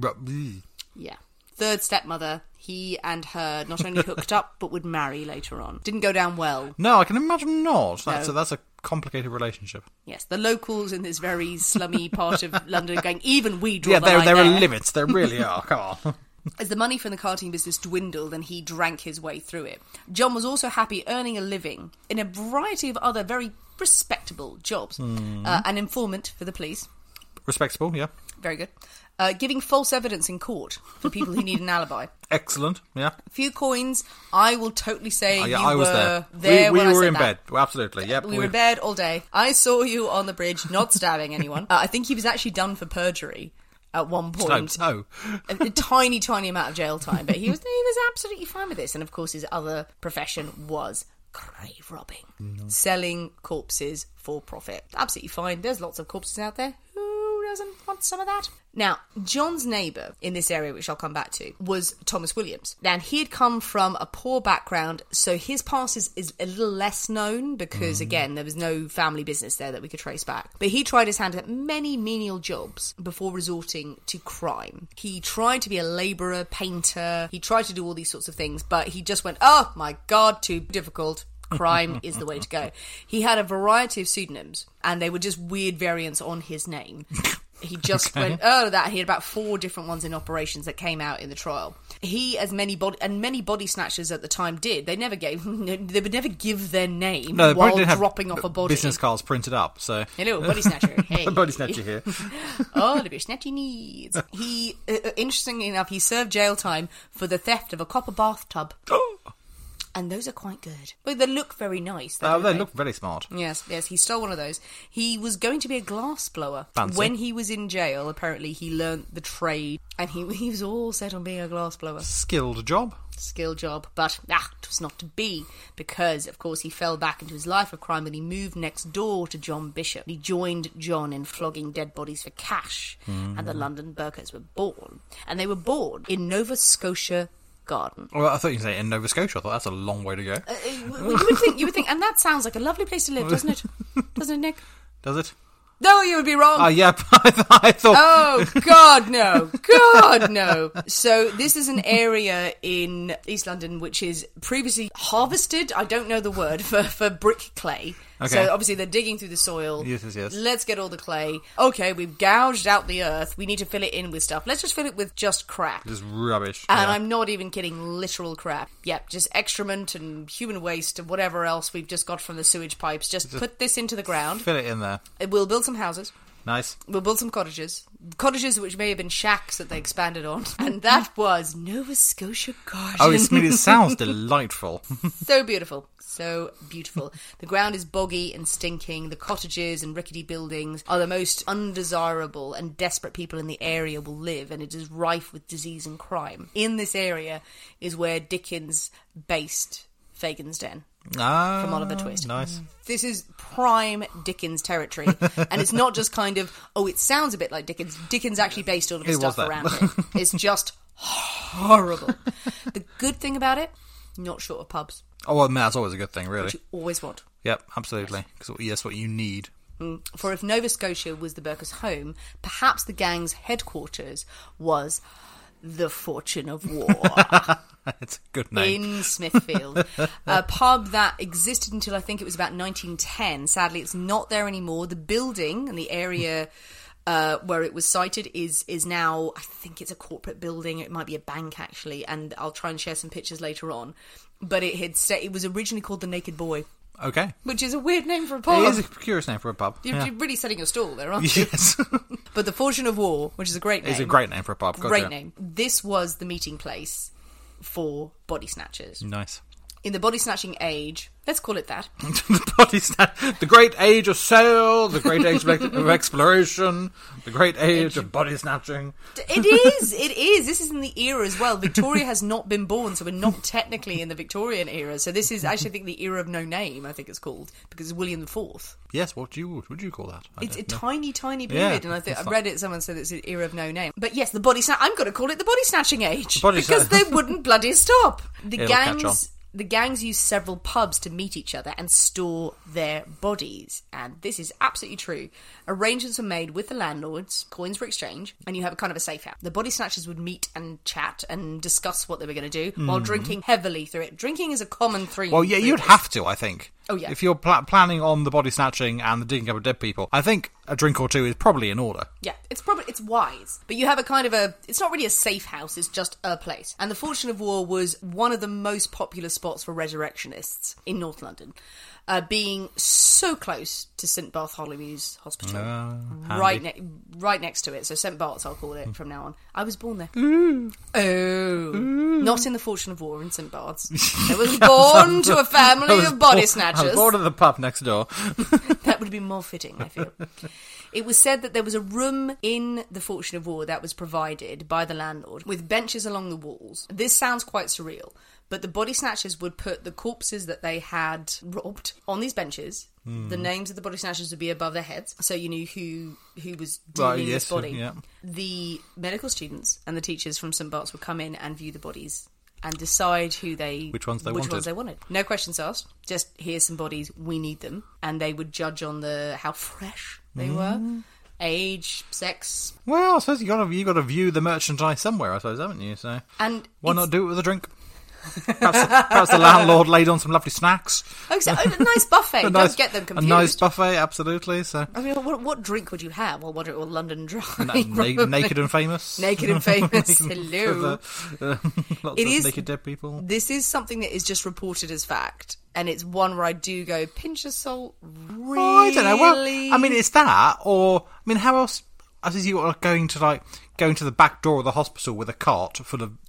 [SPEAKER 2] Yeah. Third stepmother, he and her not only hooked up, but would marry later on. Didn't go down well.
[SPEAKER 3] No, I can imagine not. That's,
[SPEAKER 2] No.
[SPEAKER 3] a, that's a complicated relationship.
[SPEAKER 2] Yes, the locals in this very slummy part of London are going, even we draw
[SPEAKER 3] Yeah,
[SPEAKER 2] the
[SPEAKER 3] there,
[SPEAKER 2] line
[SPEAKER 3] there
[SPEAKER 2] there.
[SPEAKER 3] are limits. There really are. Come on.
[SPEAKER 2] As the money from the karting business dwindled and he drank his way through it, John was also happy earning a living in a variety of other very respectable jobs. Mm. Uh, an informant for the police.
[SPEAKER 3] Respectable, yeah.
[SPEAKER 2] Very good. Uh, giving false evidence in court for people who need an alibi.
[SPEAKER 3] Excellent, yeah.
[SPEAKER 2] A few coins. I will totally say
[SPEAKER 3] oh, yeah,
[SPEAKER 2] you
[SPEAKER 3] I was
[SPEAKER 2] were
[SPEAKER 3] there.
[SPEAKER 2] there
[SPEAKER 3] we
[SPEAKER 2] when
[SPEAKER 3] we
[SPEAKER 2] I
[SPEAKER 3] were
[SPEAKER 2] said
[SPEAKER 3] in
[SPEAKER 2] that.
[SPEAKER 3] bed. Well, absolutely, yep.
[SPEAKER 2] We were in bed all day. I saw you on the bridge, not stabbing anyone. Uh, I think he was actually done for perjury at one point.
[SPEAKER 3] No, no.
[SPEAKER 2] a, a tiny, tiny amount of jail time, but he was he was absolutely fine with this. And of course, his other profession was grave robbing, mm-hmm. selling corpses for profit. Absolutely fine. There's lots of corpses out there. Who doesn't want some of that? Now, John's neighbour in this area, which I'll come back to, was Thomas Williams. Now, he had come from a poor background, so his past is, is a little less known because, mm. again, there was no family business there that we could trace back. But he tried his hand at many menial jobs before resorting to crime. He tried to be a labourer, painter. He tried to do all these sorts of things, but he just went, oh, my God, too difficult. Crime is the way to go. He had a variety of pseudonyms, and they were just weird variants on his name. He just okay. went, oh, that. He had about four different ones in operations that came out in the trial. He, as many body, and many body snatchers at the time did, they never gave, they would never give their name
[SPEAKER 3] no,
[SPEAKER 2] while
[SPEAKER 3] didn't
[SPEAKER 2] dropping
[SPEAKER 3] have
[SPEAKER 2] off a body.
[SPEAKER 3] Business cards printed up, so.
[SPEAKER 2] Hello, body snatcher. Hey.
[SPEAKER 3] Body snatcher here.
[SPEAKER 2] All of your snatchy needs. He, uh, interestingly enough, he served jail time for the theft of a copper bathtub. And those are quite good. But they look very nice.
[SPEAKER 3] Oh, they
[SPEAKER 2] they
[SPEAKER 3] look very smart.
[SPEAKER 2] Yes, yes, he stole one of those. He was going to be a glass blower.
[SPEAKER 3] Fancy.
[SPEAKER 2] When he was in jail, apparently he learnt the trade, and he, he was all set on being a glass blower.
[SPEAKER 3] Skilled job.
[SPEAKER 2] Skill job, but ah, it was not to be, because, of course, he fell back into his life of crime and he moved next door to John Bishop. He joined John in flogging dead bodies for cash, mm. and the London Burkers were born. And they were born in Nova Scotia Garden.
[SPEAKER 3] Well, I thought you were saying in Nova Scotia. I thought that's a long way to go.
[SPEAKER 2] Uh, you would think, you would think, and that sounds like a lovely place to live, doesn't it? Doesn't it, Nick?
[SPEAKER 3] Does it?
[SPEAKER 2] No, you would be wrong.
[SPEAKER 3] Oh, uh, yeah, I, th- I thought...
[SPEAKER 2] Oh, God, no. God, no. So this is an area in East London which is previously harvested, I don't know the word, for, for brick clay.
[SPEAKER 3] Okay.
[SPEAKER 2] So obviously they're digging through the soil.
[SPEAKER 3] Yes, yes, yes.
[SPEAKER 2] Let's get all the clay. Okay, we've gouged out the earth. We need to fill it in with stuff. Let's just fill it with just crap.
[SPEAKER 3] Just rubbish.
[SPEAKER 2] And
[SPEAKER 3] yeah.
[SPEAKER 2] I'm not even kidding, literal crap. Yep, just excrement and human waste and whatever else we've just got from the sewage pipes. Just, just put this into the ground.
[SPEAKER 3] Fill it in there.
[SPEAKER 2] We'll build some houses.
[SPEAKER 3] Nice.
[SPEAKER 2] We'll build some cottages. Cottages which may have been shacks that they expanded on. And that was Nova Scotia Garden.
[SPEAKER 3] Oh, it's, I mean, it sounds delightful.
[SPEAKER 2] So beautiful. So beautiful. The ground is boggy and stinking. The cottages and rickety buildings are the most undesirable and desperate people in the area will live, and it is rife with disease and crime. In this area is where Dickens based Fagin's Den.
[SPEAKER 3] Ah,
[SPEAKER 2] from Oliver Twist.
[SPEAKER 3] Nice.
[SPEAKER 2] This is prime Dickens territory. And it's not just kind of, oh, it sounds a bit like Dickens. Dickens actually based all of his
[SPEAKER 3] It was
[SPEAKER 2] stuff
[SPEAKER 3] that.
[SPEAKER 2] around it. It's just horrible. The good thing about it, not short of pubs.
[SPEAKER 3] Oh, well, I mean, that's always a good thing, really.
[SPEAKER 2] Which you always want.
[SPEAKER 3] Yep, absolutely. Because yes, what you need.
[SPEAKER 2] Mm. For if Nova Scotia was the Burkers' home, perhaps the gang's headquarters was the Fortune of War.
[SPEAKER 3] It's a good name.
[SPEAKER 2] In Smithfield. A pub that existed until I think it was about nineteen ten. Sadly, it's not there anymore. The building and the area uh, where it was sited is is now, I think it's a corporate building. It might be a bank, actually, and I'll try and share some pictures later on. But it had sta- it was originally called the Naked Boy.
[SPEAKER 3] Okay.
[SPEAKER 2] Which is a weird name for a pub.
[SPEAKER 3] It is a curious name for a pub.
[SPEAKER 2] You're,
[SPEAKER 3] yeah.
[SPEAKER 2] you're really setting your stall there, aren't you?
[SPEAKER 3] Yes.
[SPEAKER 2] But the Fortune of War, which is a great name.
[SPEAKER 3] It's a great name for a pub.
[SPEAKER 2] Great
[SPEAKER 3] gotcha.
[SPEAKER 2] name. This was the meeting place for body snatchers.
[SPEAKER 3] Nice.
[SPEAKER 2] In the body snatching age, let's call it that.
[SPEAKER 3] The body snatch, the great age of sail, the great age of, of exploration, the great age of body snatching.
[SPEAKER 2] It is, it is. This is in the era as well. Victoria has not been born, so we're not technically in the Victorian era. So this is actually, I think, the era of no name, I think it's called, because it's William the Fourth.
[SPEAKER 3] Yes, what do you what would you call that? I
[SPEAKER 2] It's a
[SPEAKER 3] don't know.
[SPEAKER 2] tiny, tiny period,
[SPEAKER 3] Yeah,
[SPEAKER 2] and I think I
[SPEAKER 3] it's
[SPEAKER 2] read it. Someone said it's an era of no name. But yes, the body snatch. I'm going to call it the body snatching age
[SPEAKER 3] body
[SPEAKER 2] because
[SPEAKER 3] snatch-
[SPEAKER 2] they wouldn't bloody stop. The
[SPEAKER 3] It'll catch on.
[SPEAKER 2] gangs. The gangs use several pubs to meet each other and store their bodies. And this is absolutely true. Arrangements are made with the landlords, coins were exchanged, and you have a kind of a safe house. The body snatchers would meet and chat and discuss what they were going to do while drinking heavily through it. Drinking is a common theme.
[SPEAKER 3] Well, yeah,
[SPEAKER 2] through
[SPEAKER 3] you'd
[SPEAKER 2] this.
[SPEAKER 3] have to, I think.
[SPEAKER 2] Oh, yeah.
[SPEAKER 3] If you're pl- planning on the body snatching and the digging up of dead people, I think a drink or two is probably in order.
[SPEAKER 2] Yeah, it's probably it's wise, but you have a kind of a. It's not really a safe house; it's just a place. And the Fortune of War was one of the most popular spots for resurrectionists in North London, uh, being so close to Saint Bartholomew's Hospital,
[SPEAKER 3] Uh,
[SPEAKER 2] right
[SPEAKER 3] handy.
[SPEAKER 2] ne- right next to it. So Saint Bart's, I'll call it from now on. I was born there.
[SPEAKER 3] Ooh.
[SPEAKER 2] Oh,
[SPEAKER 3] Ooh.
[SPEAKER 2] not in the Fortune of War in Saint Bart's. I was born to a family
[SPEAKER 3] I was
[SPEAKER 2] of body
[SPEAKER 3] born-
[SPEAKER 2] snatchers.
[SPEAKER 3] I was born in the pub next door.
[SPEAKER 2] That would be more fitting, I feel. It was said that there was a room in the Fortune of War that was provided by the landlord with benches along the walls. This sounds quite surreal, but the body snatchers would put the corpses that they had robbed on these benches. Mm. The names of the body snatchers would be above their heads, so you knew who who was dealing
[SPEAKER 3] Well, yes,
[SPEAKER 2] this body.
[SPEAKER 3] yeah.
[SPEAKER 2] The medical students and the teachers from Saint Bart's would come in and view the bodies and decide who they
[SPEAKER 3] Which ones they
[SPEAKER 2] which
[SPEAKER 3] wanted.
[SPEAKER 2] ones they wanted. No questions asked. Just here's some bodies. We need them, and they would judge on the how fresh they
[SPEAKER 3] Mm.
[SPEAKER 2] were, age, sex,
[SPEAKER 3] Well, I suppose you got to you got to view the merchandise somewhere, I suppose, haven't you? So
[SPEAKER 2] and
[SPEAKER 3] why
[SPEAKER 2] it's-
[SPEAKER 3] not do it with a drink? Perhaps, perhaps the landlord laid on some lovely snacks.
[SPEAKER 2] Oh, so, oh, a nice buffet.
[SPEAKER 3] A
[SPEAKER 2] Don't
[SPEAKER 3] nice-
[SPEAKER 2] get them
[SPEAKER 3] A
[SPEAKER 2] confused.
[SPEAKER 3] nice buffet, absolutely. So
[SPEAKER 2] I mean, what, what drink would you have? Well, what or London Dry?
[SPEAKER 3] Na- na-
[SPEAKER 2] probably.
[SPEAKER 3] naked and famous.
[SPEAKER 2] Naked and famous.
[SPEAKER 3] Naked-
[SPEAKER 2] Hello.
[SPEAKER 3] with, uh, uh, lots
[SPEAKER 2] It
[SPEAKER 3] of
[SPEAKER 2] is-
[SPEAKER 3] naked dead people.
[SPEAKER 2] This is something that is just reported as fact, and it's one where I do go pinch of salt. Really?
[SPEAKER 3] Oh, I don't know. Well, I mean, it's that, or I mean, how else? I suppose you're going to like going to the back door of the hospital with a cart full of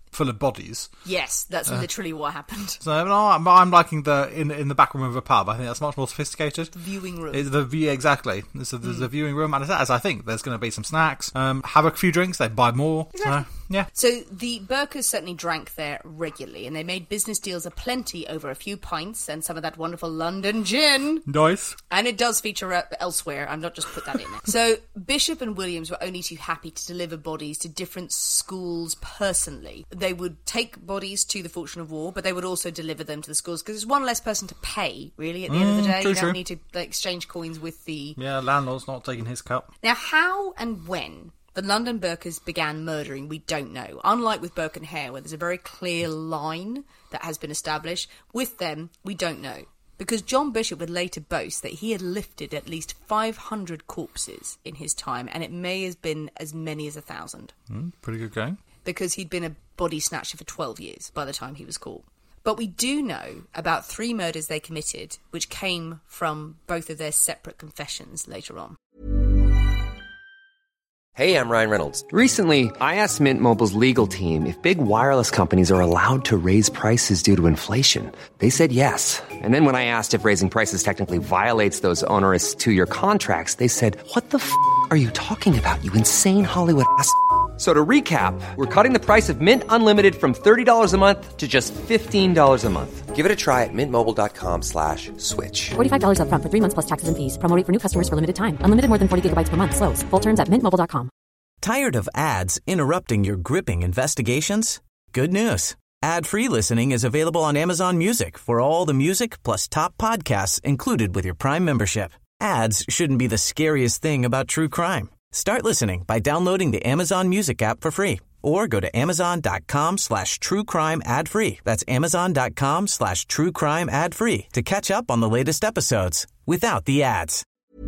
[SPEAKER 3] full of bodies.
[SPEAKER 2] Yes, that's uh, literally what happened.
[SPEAKER 3] So no, I'm, I'm liking the in in the back room of a pub. I think that's much more sophisticated.
[SPEAKER 2] The viewing room.
[SPEAKER 3] It's the view exactly. So there's mm. a viewing room, and as I think there's going to be some snacks. Um, have a few drinks. They buy more.
[SPEAKER 2] Exactly.
[SPEAKER 3] So, yeah.
[SPEAKER 2] So the Burkers certainly drank there regularly, and they made business deals aplenty over a few pints and some of that wonderful London gin.
[SPEAKER 3] Nice.
[SPEAKER 2] And it does feature uh, elsewhere. I'm not just put that in there. So Bishop and Williams were only too happy to deliver bodies to different schools personally. They would take bodies to the Fortune of War, but they would also deliver them to the schools because there's one less person to pay, really, at the mm, end of the day.
[SPEAKER 3] True,
[SPEAKER 2] you don't
[SPEAKER 3] true.
[SPEAKER 2] need to like, exchange coins with the...
[SPEAKER 3] Yeah, landlord's not taking his cut.
[SPEAKER 2] Now, how and when the London Burkers began murdering, we don't know. Unlike with Burke and Hare, where there's a very clear line that has been established, with them, we don't know. Because John Bishop would later boast that he had lifted at least five hundred corpses in his time, and it may have been as many as a thousand.
[SPEAKER 3] Mm, pretty good going.
[SPEAKER 2] Because he'd been a body snatcher for twelve years by the time he was caught. But we do know about three murders they committed, which came from both of their separate confessions later on.
[SPEAKER 4] Hey, I'm Ryan Reynolds. Recently, I asked Mint Mobile's legal team if big wireless companies are allowed to raise prices due to inflation. They said yes. And then when I asked if raising prices technically violates those onerous two-year contracts, they said, what the f*** are you talking about, you insane Hollywood ass f- So to recap, we're cutting the price of Mint Unlimited from thirty dollars a month to just fifteen dollars a month. Give it a try at mintmobile.com slash switch.
[SPEAKER 5] forty-five dollars up front for three months plus taxes and fees. Promo rate for new customers for limited time. Unlimited more than forty gigabytes per month. Slows full terms at mint mobile dot com.
[SPEAKER 1] Tired of ads interrupting your gripping investigations? Good news. Ad-free listening is available on Amazon Music for all the music plus top podcasts included with your Prime membership. Ads shouldn't be the scariest thing about true crime. Start listening by downloading the Amazon Music app for free or go to amazon.com slash true crime ad free. That's amazon.com slash true crime ad free to catch up on the latest episodes without the ads.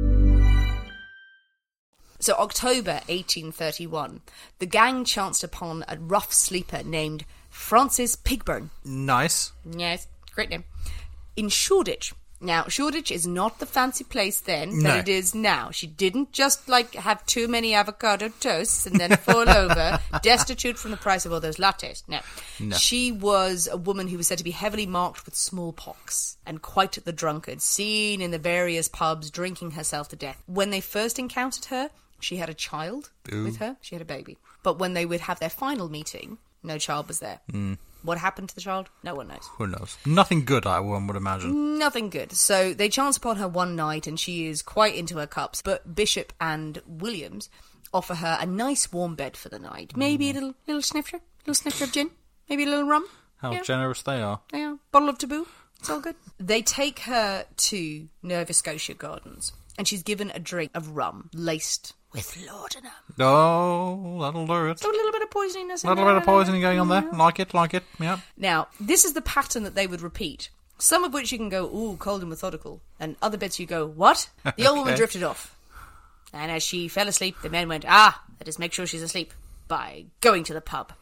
[SPEAKER 2] So October eighteen thirty-one, the gang chanced upon a rough sleeper named Francis Pigburn.
[SPEAKER 3] Nice.
[SPEAKER 2] Yes, great name. In Shoreditch. Now, Shoreditch is not the fancy place then that
[SPEAKER 3] no.
[SPEAKER 2] it is now. She didn't just, like, have too many avocado toasts and then fall over, destitute from the price of all those lattes. No. no. She was a woman who was said to be heavily marked with smallpox and quite the drunkard, seen in the various pubs drinking herself to death. When they first encountered her, she had a child Ooh. with her. She had a baby. But when they would have their final meeting, no child was there.
[SPEAKER 3] Mm.
[SPEAKER 2] What happened to the child? No one knows.
[SPEAKER 3] Who knows? Nothing good, I one would imagine.
[SPEAKER 2] Nothing good. So they chance upon her one night and she is quite into her cups, but Bishop and Williams offer her a nice warm bed for the night. Maybe a little little snifter, little snifter of gin, maybe a little rum.
[SPEAKER 3] How
[SPEAKER 2] yeah.
[SPEAKER 3] generous they are.
[SPEAKER 2] They are. Bottle of taboo. It's all good. They take her to Nova Scotia Gardens and she's given a drink of rum laced with laudanum.
[SPEAKER 3] Oh, that'll do it.
[SPEAKER 2] So a little bit of poisoniness.
[SPEAKER 3] A little bit of poisoning going on there. Like it, like it, yeah.
[SPEAKER 2] Now, this is the pattern that they would repeat. Some of which you can go, ooh, cold and methodical. And other bits you go, what? The old okay. woman drifted off. And as she fell asleep, the men went, ah, let us make sure she's asleep by going to the pub.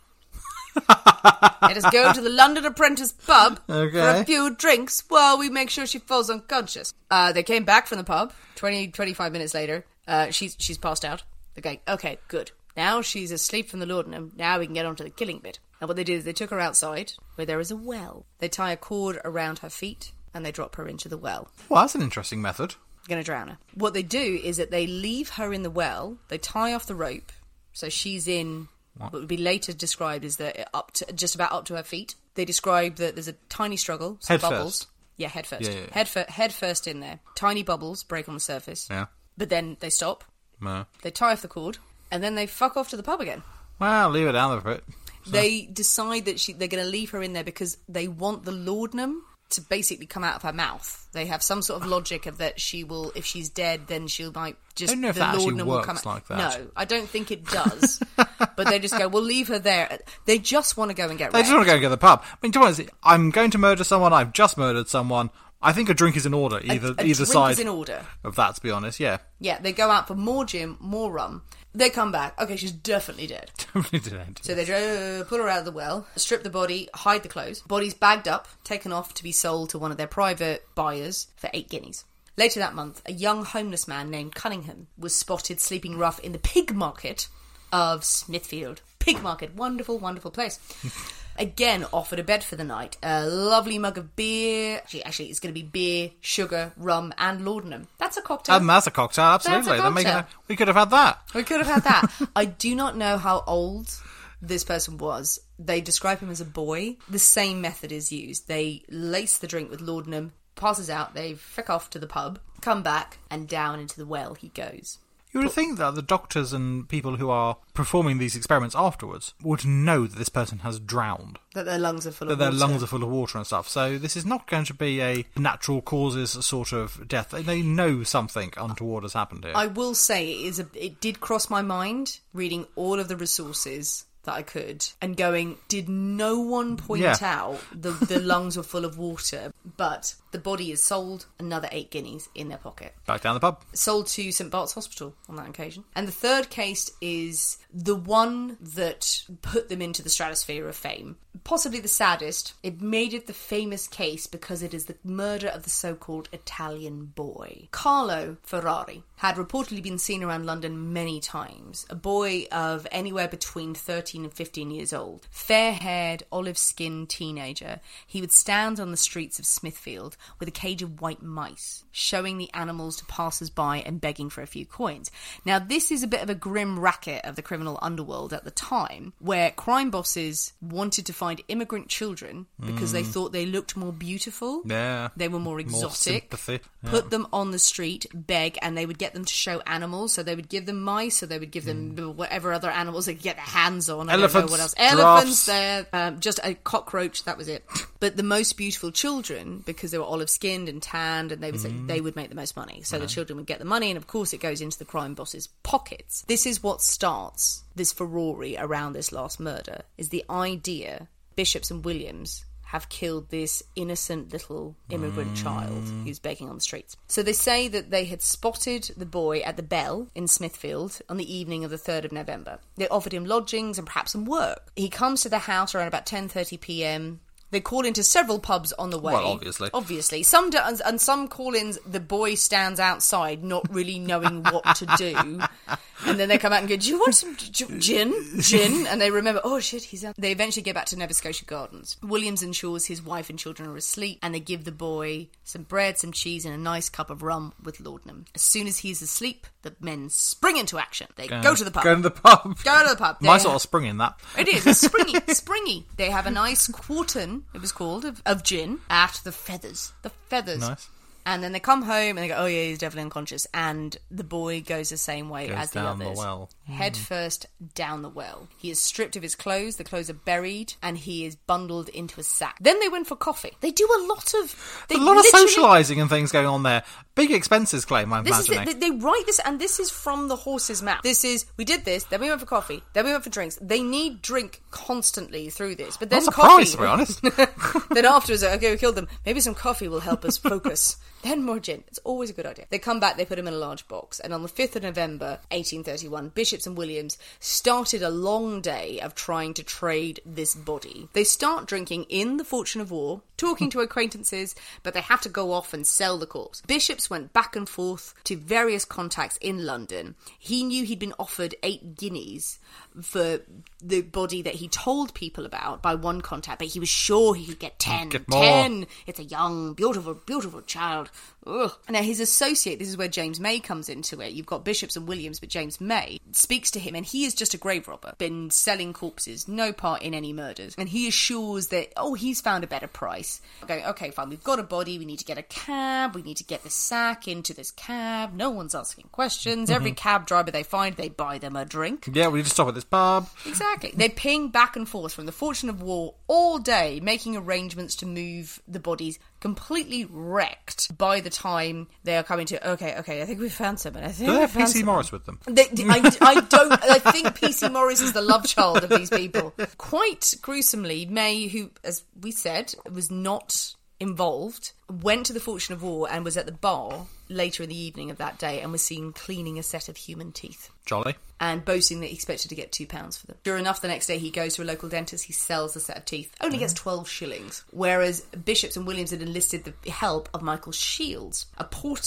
[SPEAKER 2] Let us go to the London Apprentice pub
[SPEAKER 3] okay.
[SPEAKER 2] for a few drinks while we make sure she falls unconscious. Uh, they came back from the pub twenty, twenty-five minutes later. Uh, she's she's passed out. They're going, okay, good. Now she's asleep from the laudanum. Now we can get on to the killing bit. And what they did is they took her outside where there is a well. They tie a cord around her feet and they drop her into the well.
[SPEAKER 3] Well, that's an interesting method.
[SPEAKER 2] Going to drown her. What they do is that they leave her in the well. They tie off the rope. So she's in what, what would be later described as the up to just about up to her feet. They describe that there's a tiny struggle. Some
[SPEAKER 3] head
[SPEAKER 2] bubbles.
[SPEAKER 3] First.
[SPEAKER 2] Yeah, head first.
[SPEAKER 3] Yeah, yeah, yeah.
[SPEAKER 2] Head, fir- head first in there. Tiny bubbles break on the surface.
[SPEAKER 3] Yeah.
[SPEAKER 2] But then they stop.
[SPEAKER 3] No.
[SPEAKER 2] They tie off the cord. And then they fuck off to the pub again.
[SPEAKER 3] Well, leave it down there for it. So.
[SPEAKER 2] They decide that she, they're going to leave her in there because they want the laudanum to basically come out of her mouth. They have some sort of logic of that she will, if she's dead, then she might just...
[SPEAKER 3] I don't know if
[SPEAKER 2] the
[SPEAKER 3] that actually
[SPEAKER 2] laudanum will
[SPEAKER 3] works
[SPEAKER 2] come out.
[SPEAKER 3] like that.
[SPEAKER 2] No, I don't think it does. But they just go, we'll leave her there. They just want to go and get
[SPEAKER 3] They
[SPEAKER 2] wrecked.
[SPEAKER 3] just want to go and get the pub. I mean, to be honest, I'm going to murder someone, I've just murdered someone. I think a drink is in order, either
[SPEAKER 2] a, a
[SPEAKER 3] either
[SPEAKER 2] drink
[SPEAKER 3] side
[SPEAKER 2] is in order.
[SPEAKER 3] of that, to be honest, yeah.
[SPEAKER 2] Yeah, they go out for more gin, more rum. They come back. Okay, she's definitely dead.
[SPEAKER 3] Definitely dead.
[SPEAKER 2] So they uh, pull her out of the well, strip the body, hide the clothes. Body's bagged up, taken off to be sold to one of their private buyers for eight guineas. Later that month, a young homeless man named Cunningham was spotted sleeping rough in the pig market of Smithfield. Pig market. Wonderful, wonderful place. Again, offered a bed for the night. A lovely mug of beer. Actually, actually it's going to be beer, sugar, rum, and laudanum. That's a cocktail.
[SPEAKER 3] And that's a cocktail, absolutely.
[SPEAKER 2] That's a
[SPEAKER 3] That make
[SPEAKER 2] cocktail.
[SPEAKER 3] it- we could have had that.
[SPEAKER 2] We could have had that. I do not know how old this person was. They describe him as a boy. The same method is used. They lace the drink with laudanum, passes out, they frick off to the pub, come back, and down into the well he goes.
[SPEAKER 3] You would think that the doctors and people who are performing these experiments afterwards would know that this person has drowned.
[SPEAKER 2] That their lungs are full
[SPEAKER 3] That
[SPEAKER 2] of
[SPEAKER 3] their
[SPEAKER 2] water.
[SPEAKER 3] lungs are full of water and stuff. So this is not going to be a natural causes sort of death. They, they know something untoward has happened here.
[SPEAKER 2] I will say it, is a, it did cross my mind reading all of the resources that I could and going, did no one point
[SPEAKER 3] Yeah.
[SPEAKER 2] out the, the lungs were full of water? But the body is sold, another eight guineas in their pocket.
[SPEAKER 3] Back down the pub.
[SPEAKER 2] Sold to St Bart's Hospital on that occasion. And the third case is the one that put them into the stratosphere of fame. Possibly the saddest. It made it the famous case because it is the murder of the so-called Italian boy. Carlo Ferrari had reportedly been seen around London many times. A boy of anywhere between thirteen and fifteen years old. Fair-haired, olive-skinned teenager. He would stand on the streets of Smithfield with a cage of white mice, showing the animals to passers-by and begging for a few coins. Now, this is a bit of a grim racket of the criminal underworld at the time, where crime bosses wanted to find immigrant children because they thought they looked more beautiful.
[SPEAKER 3] Yeah.
[SPEAKER 2] They were more
[SPEAKER 3] More
[SPEAKER 2] exotic.
[SPEAKER 3] sympathy. Yeah.
[SPEAKER 2] Put them on the street, beg, and they would get them to show animals. So they would give them mice, or they would give them whatever other animals they could get their hands on. I don't know
[SPEAKER 3] Elephants,
[SPEAKER 2] what else.
[SPEAKER 3] giraffes.
[SPEAKER 2] Elephants there. Um, just a cockroach, that was it. But the most beautiful children, because they were olive-skinned and tanned, and they would say they would make the most money. So the children would get the money, and of course it goes into the crime boss's pockets. This is what starts this furore around this last murder, is the idea Bishops and Williams have killed this innocent little immigrant child who's begging on the streets. So they say that they had spotted the boy at the Bell in Smithfield on the evening of the third of November. They offered him lodgings and perhaps some work. He comes to the house around about ten thirty p.m. They call into several pubs on the way.
[SPEAKER 3] Well, obviously.
[SPEAKER 2] Obviously. Some do, and, and some call-ins, the boy stands outside not really knowing what to do. And then they come out and go, do you want some g- gin? Gin? And they remember, oh shit, he's out. They eventually get back to Nova Scotia Gardens. Williams ensures his wife and children are asleep, and they give the boy some bread, some cheese, and a nice cup of rum with laudanum. As soon as he's asleep, the men spring into action. They
[SPEAKER 3] Go-
[SPEAKER 2] go to the pub.
[SPEAKER 3] Go to the pub.
[SPEAKER 2] Go to the pub.
[SPEAKER 3] My
[SPEAKER 2] They
[SPEAKER 3] sort
[SPEAKER 2] have-
[SPEAKER 3] of spring in that.
[SPEAKER 2] It is. It's springy. Springy. They have a nice quartern, it was called, of, of gin at the Feathers. The Feathers.
[SPEAKER 3] Nice.
[SPEAKER 2] And then they come home and they go, oh yeah, he's definitely unconscious. And the boy goes the same way
[SPEAKER 3] Goes
[SPEAKER 2] as the
[SPEAKER 3] down the
[SPEAKER 2] others.
[SPEAKER 3] well.
[SPEAKER 2] Head first down the well. He is stripped of his clothes, the clothes are buried, and he is bundled into a sack. Then they went for coffee. They do a lot of... They
[SPEAKER 3] A lot of
[SPEAKER 2] literally-
[SPEAKER 3] socialising and things going on there. Big expenses claim, I'm
[SPEAKER 2] This is
[SPEAKER 3] imagining.
[SPEAKER 2] it. They, they write this, and this is from the horse's mouth. This is, we did this, then we went for coffee, then we went for drinks. They need drink constantly through this. But then
[SPEAKER 3] Not
[SPEAKER 2] coffee...
[SPEAKER 3] surprised, to be honest.
[SPEAKER 2] Then afterwards, okay, we killed them. Maybe some coffee will help us focus. Then more gin. It's always a good idea. They come back, they put him in a large box. And on the fifth of November, eighteen thirty-one, Bishops and Williams started a long day of trying to trade this body. They start drinking in the Fortune of War, talking to acquaintances, but they have to go off and sell the corpse. Bishops went back and forth to various contacts in London. He knew he'd been offered eight guineas for the body that he told people about by one contact, but he was sure he could get ten.
[SPEAKER 3] Get more.
[SPEAKER 2] ten. It's a young, beautiful, beautiful child. Ugh. Now, his associate, this is where James May comes into it. You've got Bishops and Williams, but James May speaks to him, and he is just a grave robber, been selling corpses, no part in any murders. And he assures that, oh, he's found a better price. Going, okay, fine, we've got a body, we need to get a cab, we need to get the sack into this cab, no one's asking questions. Every cab driver they find, they buy them a drink.
[SPEAKER 3] Yeah, we need to stop at this pub.
[SPEAKER 2] Exactly. They ping back and forth from the Fortune of War all day, making arrangements to move the bodies, completely wrecked by the time they are coming to, okay, okay, I think we've found someone. I think
[SPEAKER 3] Do they
[SPEAKER 2] we
[SPEAKER 3] have P
[SPEAKER 2] found
[SPEAKER 3] C
[SPEAKER 2] someone.
[SPEAKER 3] Morris with them?
[SPEAKER 2] They, I, I don't. I think P C Morris is the love child of these people. Quite gruesomely, May, who, as we said, was not involved, went to the Fortune of War and was at the bar later in the evening of that day and was seen cleaning a set of human teeth
[SPEAKER 3] Jolly.
[SPEAKER 2] and boasting that he expected to get two pounds for them. Sure enough, the next day he goes to a local dentist, he sells the set of teeth, only gets twelve shillings. Whereas Bishops and Williams had enlisted the help of Michael Shields, a porter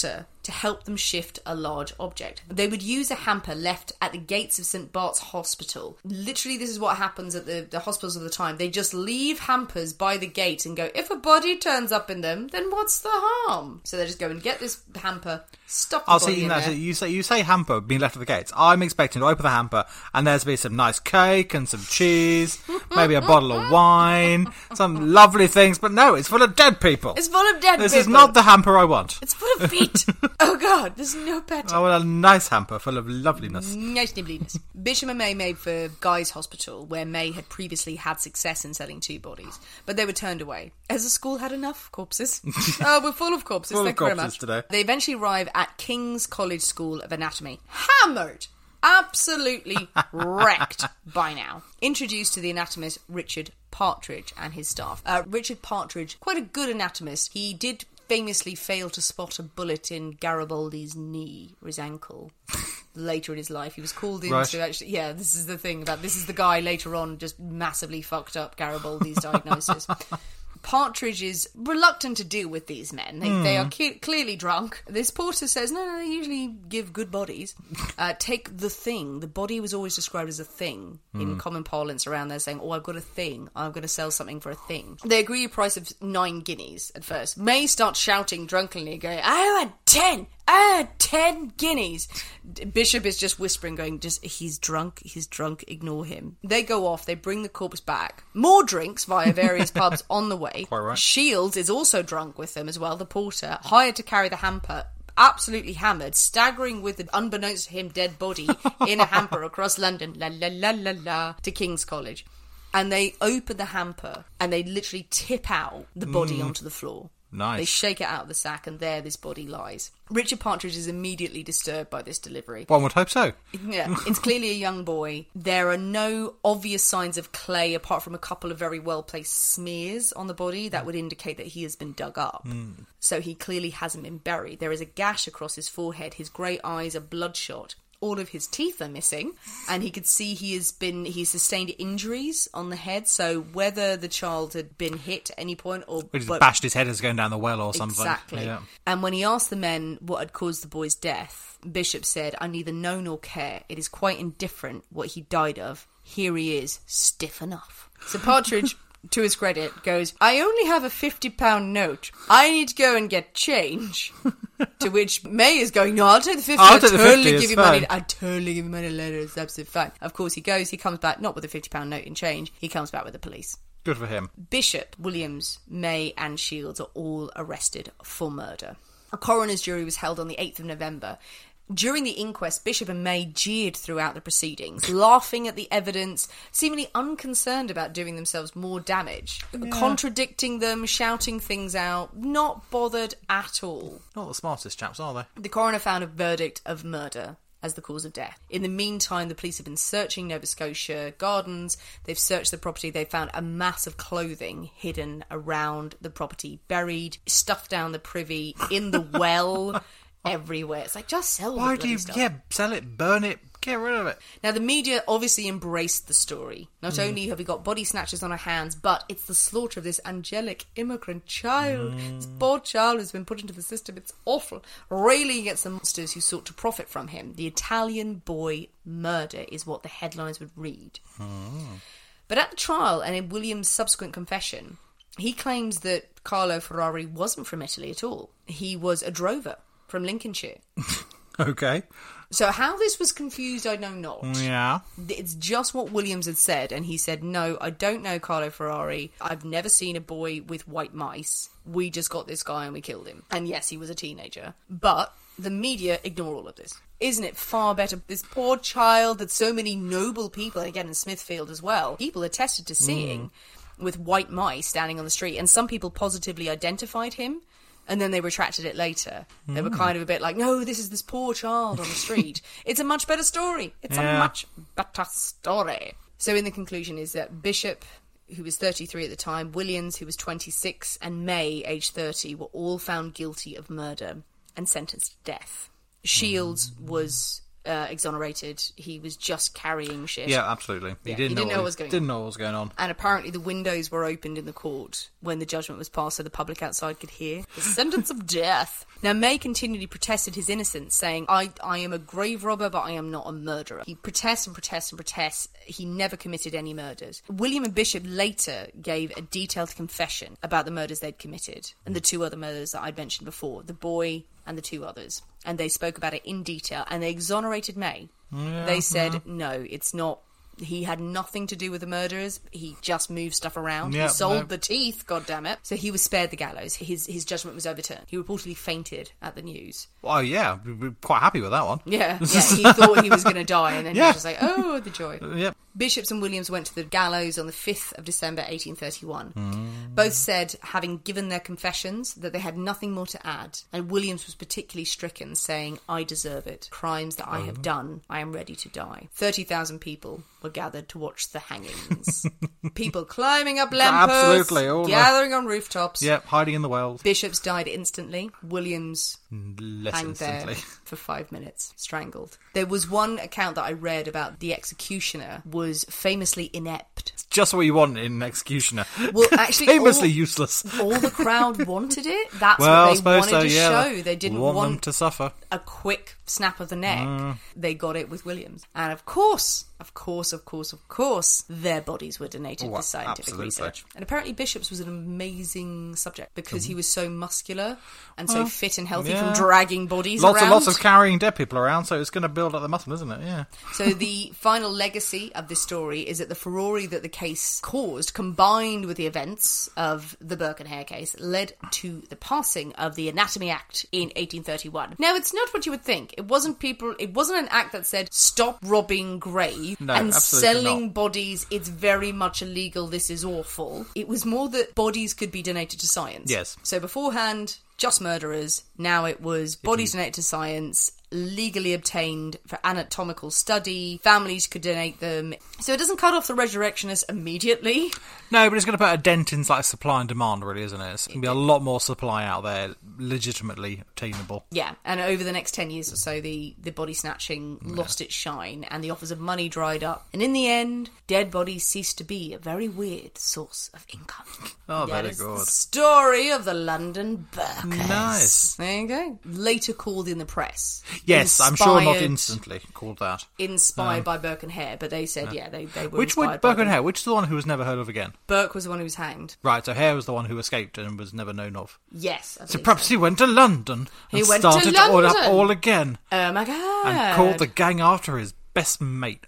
[SPEAKER 2] to help them shift a large object. They would use a hamper left at the gates of Saint Bart's Hospital. Literally, this is what happens at the, the hospitals of the time. They just leave hampers by the gate and go, if a body turns up in them, then what's the harm? So they just go and get this hamper, stuff the
[SPEAKER 3] I'll
[SPEAKER 2] body
[SPEAKER 3] see.
[SPEAKER 2] in
[SPEAKER 3] No,
[SPEAKER 2] there.
[SPEAKER 3] so you say you say hamper being left at the gates. I'm expecting to open the hamper and there's to be some nice cake and some cheese, maybe a bottle of wine, some lovely things. But no, it's full of dead people.
[SPEAKER 2] It's full of dead
[SPEAKER 3] This
[SPEAKER 2] people.
[SPEAKER 3] is not the hamper I want.
[SPEAKER 2] It's full of feet. Oh God, there's no better.
[SPEAKER 3] I want a nice hamper full of loveliness.
[SPEAKER 2] Nice nibbliness. Bishop and May made for Guy's Hospital, where May had previously had success in selling two bodies, but they were turned away, as the school had enough corpses. Oh, we're full of corpses.
[SPEAKER 3] Full of
[SPEAKER 2] Thank you very
[SPEAKER 3] corpses
[SPEAKER 2] much.
[SPEAKER 3] today.
[SPEAKER 2] They eventually arrive at King's College School of Anatomy, hammered, absolutely wrecked by now. Introduced to the anatomist Richard Partridge and his staff. Uh, Richard Partridge, quite a good anatomist. He did famously failed to spot a bullet in Garibaldi's knee or his ankle later in his life. He was called in
[SPEAKER 3] Right.
[SPEAKER 2] to actually... Yeah, this is the thing about... This is the guy later on just massively fucked up Garibaldi's diagnosis. Partridge is reluctant to deal with these men. They,
[SPEAKER 3] Hmm.
[SPEAKER 2] they are ke- clearly drunk. This porter says, no, no, they usually give good bodies. Uh, take the thing. The body was always described as a thing
[SPEAKER 3] Hmm.
[SPEAKER 2] in common parlance around there, saying, oh, I've got a thing. I'm going to sell something for a thing. They agree a price of nine guineas at first. May starts shouting drunkenly, going, I want ten! I want ten guineas! Bishop is just whispering, going, just he's drunk, he's drunk, ignore him. They go off, they bring the corpse back. More drinks via various pubs on the way.
[SPEAKER 3] Quite right.
[SPEAKER 2] Shields is also drunk with them as well, the porter, hired to carry the hamper, absolutely hammered, staggering with the unbeknownst to him dead body in a hamper across London, la la la la la, to King's College. And they open the hamper and they literally tip out the body
[SPEAKER 3] Mm.
[SPEAKER 2] onto the floor.
[SPEAKER 3] Nice.
[SPEAKER 2] They shake it out of the sack and there this body lies. Richard Partridge is immediately disturbed by this delivery.
[SPEAKER 3] One would hope so.
[SPEAKER 2] Yeah, it's clearly a young boy. There are no obvious signs of clay apart from a couple of very well-placed smears on the body that would indicate that he has been dug up.
[SPEAKER 3] Mm.
[SPEAKER 2] So he clearly hasn't been buried. There is a gash across his forehead. His grey eyes are bloodshot. All of his teeth are missing, and he could see he has been he sustained injuries on the head. So whether the child had been hit at any point or
[SPEAKER 3] He just
[SPEAKER 2] but-
[SPEAKER 3] bashed his head as going down the well or something.
[SPEAKER 2] Exactly.
[SPEAKER 3] Yeah.
[SPEAKER 2] And when he asked the men what had caused the boy's death, Bishop said, I neither know nor care. It is quite indifferent what he died of. Here he is, stiff enough. So Partridge, to his credit, goes, I only have a fifty pound note. I need to go and get change. To which May is going, no, I'll take the fifty.
[SPEAKER 3] I'll
[SPEAKER 2] I'll
[SPEAKER 3] take the
[SPEAKER 2] totally
[SPEAKER 3] fifty,
[SPEAKER 2] give
[SPEAKER 3] it's
[SPEAKER 2] you money.
[SPEAKER 3] fine.
[SPEAKER 2] I totally give you money later. It's absolutely fine. Of course, he goes, he comes back, not with a fifty pound note in change. He comes back with the police.
[SPEAKER 3] Good for him.
[SPEAKER 2] Bishop, Williams, May and Shields are all arrested for murder. A coroner's jury was held on the eighth of November. During the inquest, Bishop and May jeered throughout the proceedings, laughing at the evidence, seemingly unconcerned about doing themselves more damage, contradicting them, shouting things out, not bothered at all.
[SPEAKER 3] Not the smartest chaps, are they?
[SPEAKER 2] The coroner found a verdict of murder as the cause of death. In the meantime, the police have been searching Nova Scotia gardens. They've searched the property. They found a mass of clothing hidden around the property, buried, stuffed down the privy, in the well, everywhere. It's like, just sell
[SPEAKER 3] Why
[SPEAKER 2] the
[SPEAKER 3] do
[SPEAKER 2] bloody
[SPEAKER 3] you,
[SPEAKER 2] stuff.
[SPEAKER 3] yeah, sell it, burn it, get rid of it.
[SPEAKER 2] Now, the media obviously embraced the story. Not
[SPEAKER 3] Mm.
[SPEAKER 2] only have we got body snatchers on our hands, but it's the slaughter of this angelic immigrant child.
[SPEAKER 3] Mm.
[SPEAKER 2] This poor child who's been put into the system. It's awful. Railing against the monsters who sought to profit from him. The Italian boy murder is what the headlines would read.
[SPEAKER 3] Mm.
[SPEAKER 2] But at the trial, and in William's subsequent confession, he claims that Carlo Ferrari wasn't from Italy at all. He was a drover from Lincolnshire.
[SPEAKER 3] Okay.
[SPEAKER 2] So how this was confused, I know not.
[SPEAKER 3] Yeah.
[SPEAKER 2] It's just what Williams had said, and he said, no, I don't know Carlo Ferrari. I've never seen a boy with white mice. We just got this guy and we killed him. And yes, he was a teenager. But the media ignore all of this. Isn't it far better? This poor child that so many noble people, again in Smithfield as well, people attested to seeing with white mice standing on the street. And some people positively identified him. And then they retracted it later. They were kind of a bit like, no, this is this poor child on the street. It's a much better story. It's
[SPEAKER 3] Yeah.
[SPEAKER 2] a much better story. So in the conclusion is that Bishop, who was thirty-three at the time, Williams, who was twenty-six, and May, aged thirty, were all found guilty of murder and sentenced to death. Shields was uh, exonerated. He was just carrying shit.
[SPEAKER 3] Yeah, absolutely. He
[SPEAKER 2] Yeah,
[SPEAKER 3] didn't,
[SPEAKER 2] he
[SPEAKER 3] know,
[SPEAKER 2] didn't know
[SPEAKER 3] what
[SPEAKER 2] what was going
[SPEAKER 3] didn't
[SPEAKER 2] on.
[SPEAKER 3] know what was going on.
[SPEAKER 2] And apparently the windows were opened in the court when the judgment was passed so the public outside could hear the sentence of death. Now, May continually protested his innocence, saying, I, I am a grave robber, but I am not a murderer. He protests and protests and protests. He never committed any murders. William and Bishop later gave a detailed confession about the murders they'd committed and the two other murders that I'd mentioned before, the boy and the two others. And they spoke about it in detail, and they exonerated May.
[SPEAKER 3] Yeah,
[SPEAKER 2] they said,
[SPEAKER 3] yeah.
[SPEAKER 2] no, it's not. He had nothing to do with the murders. He just moved stuff around.
[SPEAKER 3] Yeah,
[SPEAKER 2] he sold
[SPEAKER 3] no.
[SPEAKER 2] the teeth, goddammit. So he was spared the gallows. His his judgment was overturned. He reportedly fainted at the news.
[SPEAKER 3] Oh, yeah. We're quite happy with that one.
[SPEAKER 2] Yeah, yeah. He thought he was going to die, and then
[SPEAKER 3] Yeah.
[SPEAKER 2] he was just like, oh, the joy.
[SPEAKER 3] Yep.
[SPEAKER 2] Bishops and Williams went to the gallows on the fifth of December eighteen thirty-one.
[SPEAKER 3] Mm.
[SPEAKER 2] Both said, having given their confessions, that they had nothing more to add. And Williams was particularly stricken, saying, I deserve it. Crimes that I
[SPEAKER 3] Oh.
[SPEAKER 2] have done, I am ready to die. thirty thousand people were gathered to watch the hangings. People climbing up lampposts,
[SPEAKER 3] Absolutely, all the-
[SPEAKER 2] gathering on rooftops.
[SPEAKER 3] Yep, hiding in the wells.
[SPEAKER 2] Bishops died instantly. Williams
[SPEAKER 3] Less
[SPEAKER 2] hanged
[SPEAKER 3] instantly.
[SPEAKER 2] there for five minutes, strangled. There was one account that I read about the executioner was famously inept.
[SPEAKER 3] Just what you want in an executioner.
[SPEAKER 2] Well, actually,
[SPEAKER 3] Famously
[SPEAKER 2] all-
[SPEAKER 3] useless.
[SPEAKER 2] All the crowd wanted it. That's
[SPEAKER 3] Well, I
[SPEAKER 2] what they
[SPEAKER 3] suppose
[SPEAKER 2] wanted
[SPEAKER 3] so,
[SPEAKER 2] to
[SPEAKER 3] yeah.
[SPEAKER 2] show. They didn't
[SPEAKER 3] want,
[SPEAKER 2] want,
[SPEAKER 3] them to suffer.
[SPEAKER 2] a quick snap of the neck.
[SPEAKER 3] Mm.
[SPEAKER 2] They got it with Williams. And of course, of course, of course, of course, their bodies were donated
[SPEAKER 3] Oh,
[SPEAKER 2] for scientific
[SPEAKER 3] absolutely.
[SPEAKER 2] research. And apparently Bishops was an amazing subject because he was so muscular and so fit and healthy
[SPEAKER 3] yeah.
[SPEAKER 2] from dragging bodies
[SPEAKER 3] Lots
[SPEAKER 2] around.
[SPEAKER 3] and lots of carrying dead people around, so it's going to build up the muscle, isn't it? Yeah.
[SPEAKER 2] So the final legacy of this story is that the furore that the case caused, combined with the events of the Burke and Hare case, led to the passing of the Anatomy Act in eighteen thirty-one. Now, it's not what you would think. It wasn't people. It wasn't an act that said stop robbing graves
[SPEAKER 3] No,
[SPEAKER 2] and
[SPEAKER 3] absolutely
[SPEAKER 2] selling
[SPEAKER 3] not.
[SPEAKER 2] bodies. It's very much illegal. This is awful. It was more that bodies could be donated to science.
[SPEAKER 3] Yes.
[SPEAKER 2] So beforehand, just murderers. Now it was bodies donated to science, legally obtained for anatomical study. Families could donate them. So it doesn't cut off the resurrectionists immediately.
[SPEAKER 3] No, but it's going to put a dent in like supply and demand, really, isn't it? It's going to be a lot more supply out there, legitimately obtainable.
[SPEAKER 2] Yeah, and over the next ten years or so, the, the body snatching lost its shine and the offers of money dried up. And in the end, dead bodies ceased to be a very weird source of income.
[SPEAKER 3] Oh,
[SPEAKER 2] That
[SPEAKER 3] very
[SPEAKER 2] is
[SPEAKER 3] good.
[SPEAKER 2] the story of the London Burkers.
[SPEAKER 3] Nice.
[SPEAKER 2] There you go. Later called in the press.
[SPEAKER 3] Yes, I'm sure not
[SPEAKER 2] Inspired-
[SPEAKER 3] instantly called that.
[SPEAKER 2] Inspired by Burke and Hare, but they said, yeah, they, they were
[SPEAKER 3] Which
[SPEAKER 2] inspired
[SPEAKER 3] would
[SPEAKER 2] by
[SPEAKER 3] Burke and
[SPEAKER 2] them.
[SPEAKER 3] Hare? Which is the one who was never heard of again?
[SPEAKER 2] Burke was the one who was hanged.
[SPEAKER 3] Right, so Hare was the one who escaped and was never known of.
[SPEAKER 2] Yes. I
[SPEAKER 3] So
[SPEAKER 2] believe
[SPEAKER 3] perhaps he went to London
[SPEAKER 2] He
[SPEAKER 3] and
[SPEAKER 2] went to
[SPEAKER 3] started all up
[SPEAKER 2] London.
[SPEAKER 3] all again
[SPEAKER 2] Oh my god.
[SPEAKER 3] and called the gang after his best mate.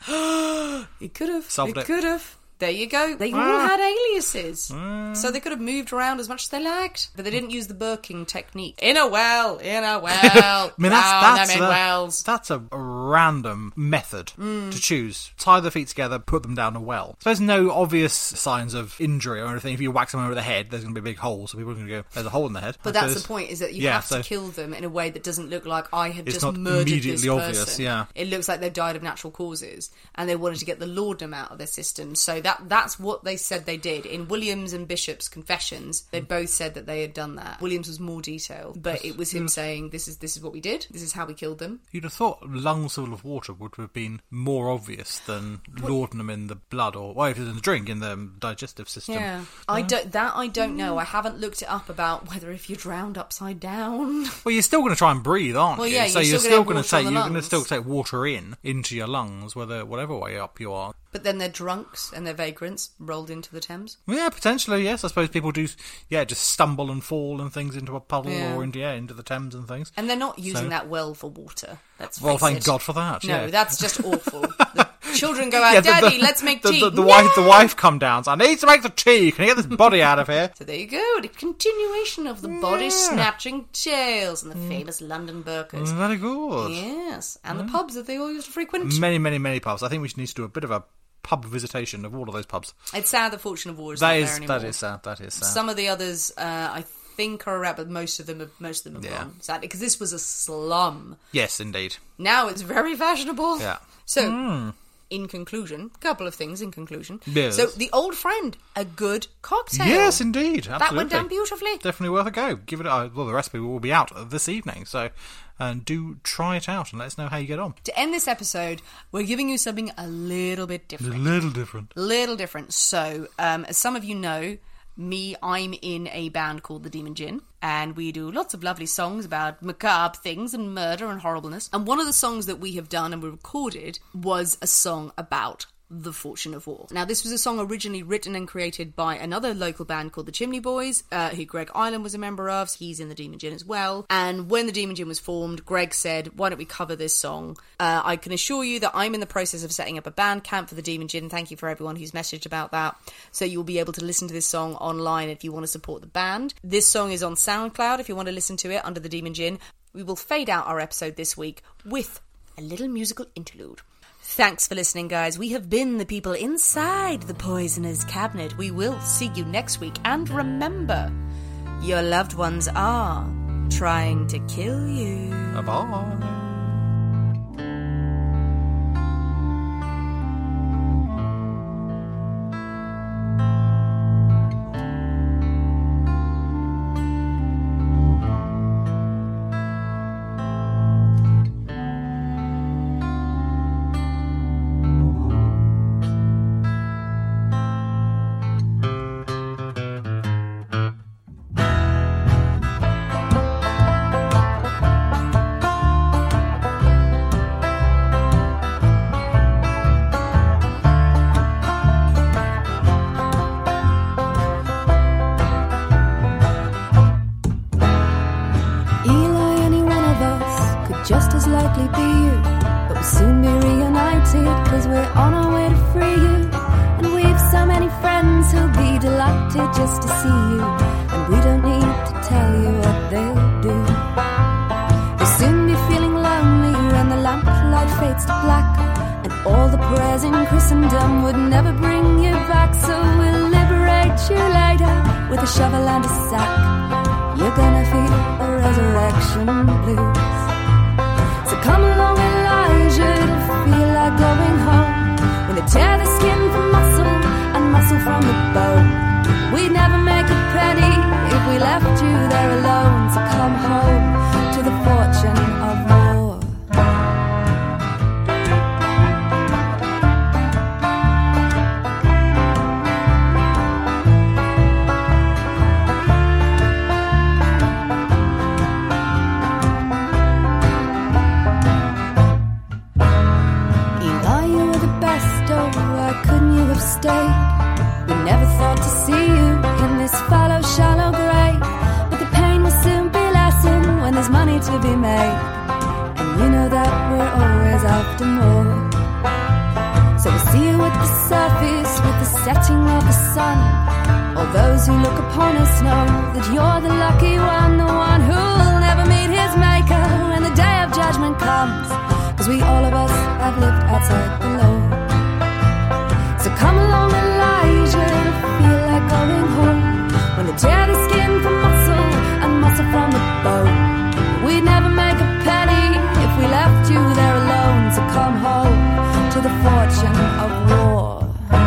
[SPEAKER 2] He could have.
[SPEAKER 3] Solved
[SPEAKER 2] He
[SPEAKER 3] it.
[SPEAKER 2] could have. There you go. They all
[SPEAKER 3] Ah.
[SPEAKER 2] had aliases. So they could have moved around as much as they liked. But they didn't use the Burking technique. In a well, in a well.
[SPEAKER 3] I mean, that's,
[SPEAKER 2] drown
[SPEAKER 3] that's,
[SPEAKER 2] them in
[SPEAKER 3] a,
[SPEAKER 2] wells.
[SPEAKER 3] that's a random method to choose. Tie the feet together, put them down a well. So there's no obvious signs of injury or anything. If you whack someone over the head, there's going to be a big hole, so people are going to go, there's a hole in the head.
[SPEAKER 2] But
[SPEAKER 3] I
[SPEAKER 2] that's
[SPEAKER 3] suppose.
[SPEAKER 2] the point, is that you
[SPEAKER 3] Yeah,
[SPEAKER 2] have
[SPEAKER 3] so-
[SPEAKER 2] to kill them in a way that doesn't look like I have
[SPEAKER 3] It's
[SPEAKER 2] just
[SPEAKER 3] not
[SPEAKER 2] murdered this
[SPEAKER 3] immediately
[SPEAKER 2] person.
[SPEAKER 3] obvious, yeah.
[SPEAKER 2] It looks like they've died of natural causes, and they wanted to get the laudanum out of their system. So that that's what they said they did. In Williams and Bishop's confessions, they both said that they had done that. Williams was more detailed, but it was him saying, this is this is what we did, this is how we killed them.
[SPEAKER 3] You'd have thought lungs full of water would have been more obvious than laudanum in the blood, or well, if it's in the drink, in the digestive system.
[SPEAKER 2] Yeah. I don't, that I don't know. I haven't looked it up about whether if you're drowned upside down.
[SPEAKER 3] Well, you're still going to try and breathe, aren't
[SPEAKER 2] Well,
[SPEAKER 3] you?
[SPEAKER 2] yeah,
[SPEAKER 3] so
[SPEAKER 2] you're
[SPEAKER 3] you're
[SPEAKER 2] still
[SPEAKER 3] still
[SPEAKER 2] gonna
[SPEAKER 3] going
[SPEAKER 2] have
[SPEAKER 3] to
[SPEAKER 2] water on
[SPEAKER 3] take
[SPEAKER 2] the
[SPEAKER 3] you're going to
[SPEAKER 2] lungs.
[SPEAKER 3] still take water in into your lungs, whether whatever way up you are.
[SPEAKER 2] But then they're drunks and they're vagrants rolled into the Thames.
[SPEAKER 3] Well, yeah, potentially, yes. I suppose people do, yeah, just stumble and fall and things into a puddle
[SPEAKER 2] Yeah.
[SPEAKER 3] or into yeah, into the Thames and things.
[SPEAKER 2] And they're not using
[SPEAKER 3] So-
[SPEAKER 2] that well for water. Let's
[SPEAKER 3] Well,
[SPEAKER 2] face
[SPEAKER 3] thank
[SPEAKER 2] it.
[SPEAKER 3] God for that.
[SPEAKER 2] No,
[SPEAKER 3] yeah.
[SPEAKER 2] that's just awful. The children go out,
[SPEAKER 3] Yeah, the-
[SPEAKER 2] Daddy,
[SPEAKER 3] the-
[SPEAKER 2] let's make
[SPEAKER 3] the,
[SPEAKER 2] tea.
[SPEAKER 3] The, the,
[SPEAKER 2] No!
[SPEAKER 3] wife, the wife come down. So I need to make the tea. Can you get this body out of here?
[SPEAKER 2] So there you go, the continuation of the body snatching tales and the famous London Burkers.
[SPEAKER 3] Very good.
[SPEAKER 2] Yes, and the pubs that they all used to frequent.
[SPEAKER 3] Many, many, many pubs. I think we should need to do a bit of a pub visitation of all of those pubs.
[SPEAKER 2] It's sad the Fortune of War is
[SPEAKER 3] That
[SPEAKER 2] not
[SPEAKER 3] is
[SPEAKER 2] there anymore.
[SPEAKER 3] that is sad. That is sad.
[SPEAKER 2] Some of the others, uh, I think, are around, but most of them, have, most of them have
[SPEAKER 3] Yeah.
[SPEAKER 2] gone. Sadly, because this was a slum.
[SPEAKER 3] Yes, indeed.
[SPEAKER 2] Now it's very fashionable.
[SPEAKER 3] Yeah.
[SPEAKER 2] So, in conclusion, a couple of things in conclusion.
[SPEAKER 3] Yes.
[SPEAKER 2] So, The Old Friend, a good cocktail.
[SPEAKER 3] Yes, indeed. Absolutely.
[SPEAKER 2] That went down beautifully.
[SPEAKER 3] Definitely worth a go. Give it. Uh, well, the recipe will be out this evening, so and do try it out and let us know how you get on.
[SPEAKER 2] To end this episode, we're giving you something a little bit different.
[SPEAKER 3] A little different.
[SPEAKER 2] Little different. So, um, as some of you know, me, I'm in a band called The Demon Gin, and we do lots of lovely songs about macabre things and murder and horribleness. And one of the songs that we have done and we recorded was a song about The Fortune of War. Now, this was a song originally written and created by another local band called the Chimney Boys, uh, who Greg Island was a member of. He's in the Demon Gin as well. And when the Demon Gin was formed, Greg said, why don't we cover this song? Uh, I can assure you that I'm in the process of setting up a band camp for the Demon Gin. Thank you for everyone who's messaged about that. So you'll be able to listen to this song online if you want to support the band. This song is on SoundCloud if you want to listen to it under the Demon Gin. We will fade out our episode this week with a little musical interlude. Thanks for listening, guys. We have been the people inside the Poisoner's Cabinet. We will see you next week. And remember, your loved ones are trying to kill you.
[SPEAKER 3] Bye-bye.
[SPEAKER 6] Just as likely be you, but we'll soon be reunited, cause we're on our way to free you. And we've so many friends who'll be delighted just to see you, and we don't need to tell you what they'll do. You'll soon be feeling lonely when the lamplight fades to black, and all the prayers in Christendom would never bring you back. So we'll liberate you later with a shovel and a sack. You're gonna feel a resurrection blues. So come along, Elijah, to feel like going home. When they tear the skin from muscle and muscle from the bone, we'd never make a penny if we left you there alone. So come home to the fortune of war. Stayed. We never thought to see you in this fallow, shallow grave, but the pain will soon be lessened when there's money to be made, and you know that we're always after more. So we'll see you at the surface with the setting of the sun. All those who look upon us know that you're the lucky one, the one who'll never meet his maker when the day of judgment comes, cause we all of us have lived outside the law. So come along, Elijah, to feel like going home. When they tear the skin from muscle and muscle from the bone, we'd never make a penny if we left you there alone. So come home to the fortune of war.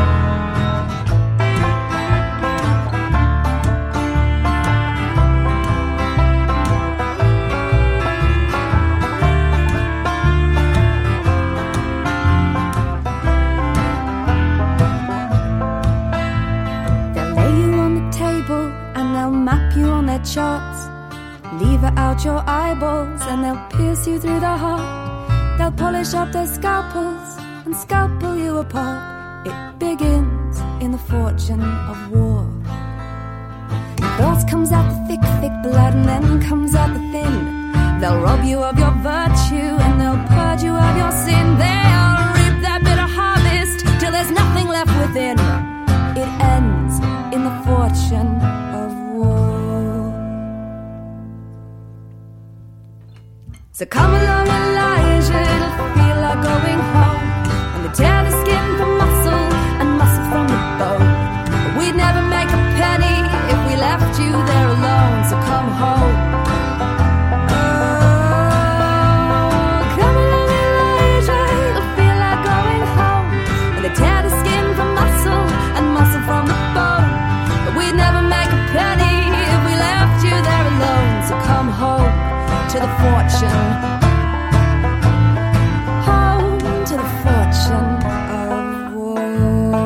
[SPEAKER 6] Charts, lever out your eyeballs, and they'll pierce you through the heart. They'll polish up their scalpels and scalpel you apart. It begins in the fortune of war. First comes out the thick, thick blood, and then comes out the thin. They'll rob you of your virtue, and they'll purge you of your sin. They'll reap that bitter harvest till there's nothing left within. It ends in the fortune of war. So come along, Elijah, to feel like going home. When they tear the skin from muscle and muscle from the bone, we'd never make a penny if we left you there alone. So come home. Oh, come along, Elijah, to feel like going home. When they tear the skin from muscle and muscle from the bone, we'd never make a penny if we left you there alone. So come home to the fortune fortune. Home to the fortune of war.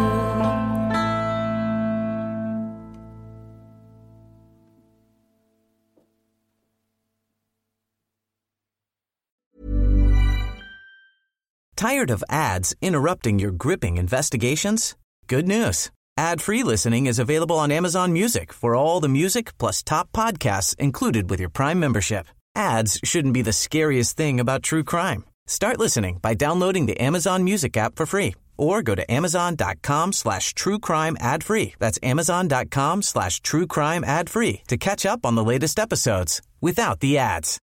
[SPEAKER 1] Tired of ads interrupting your gripping investigations? Good news. Ad-free listening is available on Amazon Music for all the music plus top podcasts included with your Prime membership. Ads shouldn't be the scariest thing about true crime. Start listening by downloading the Amazon Music app for free or go to amazon.com slash true crime ad free. That's amazon.com slash true crime ad free to catch up on the latest episodes without the ads.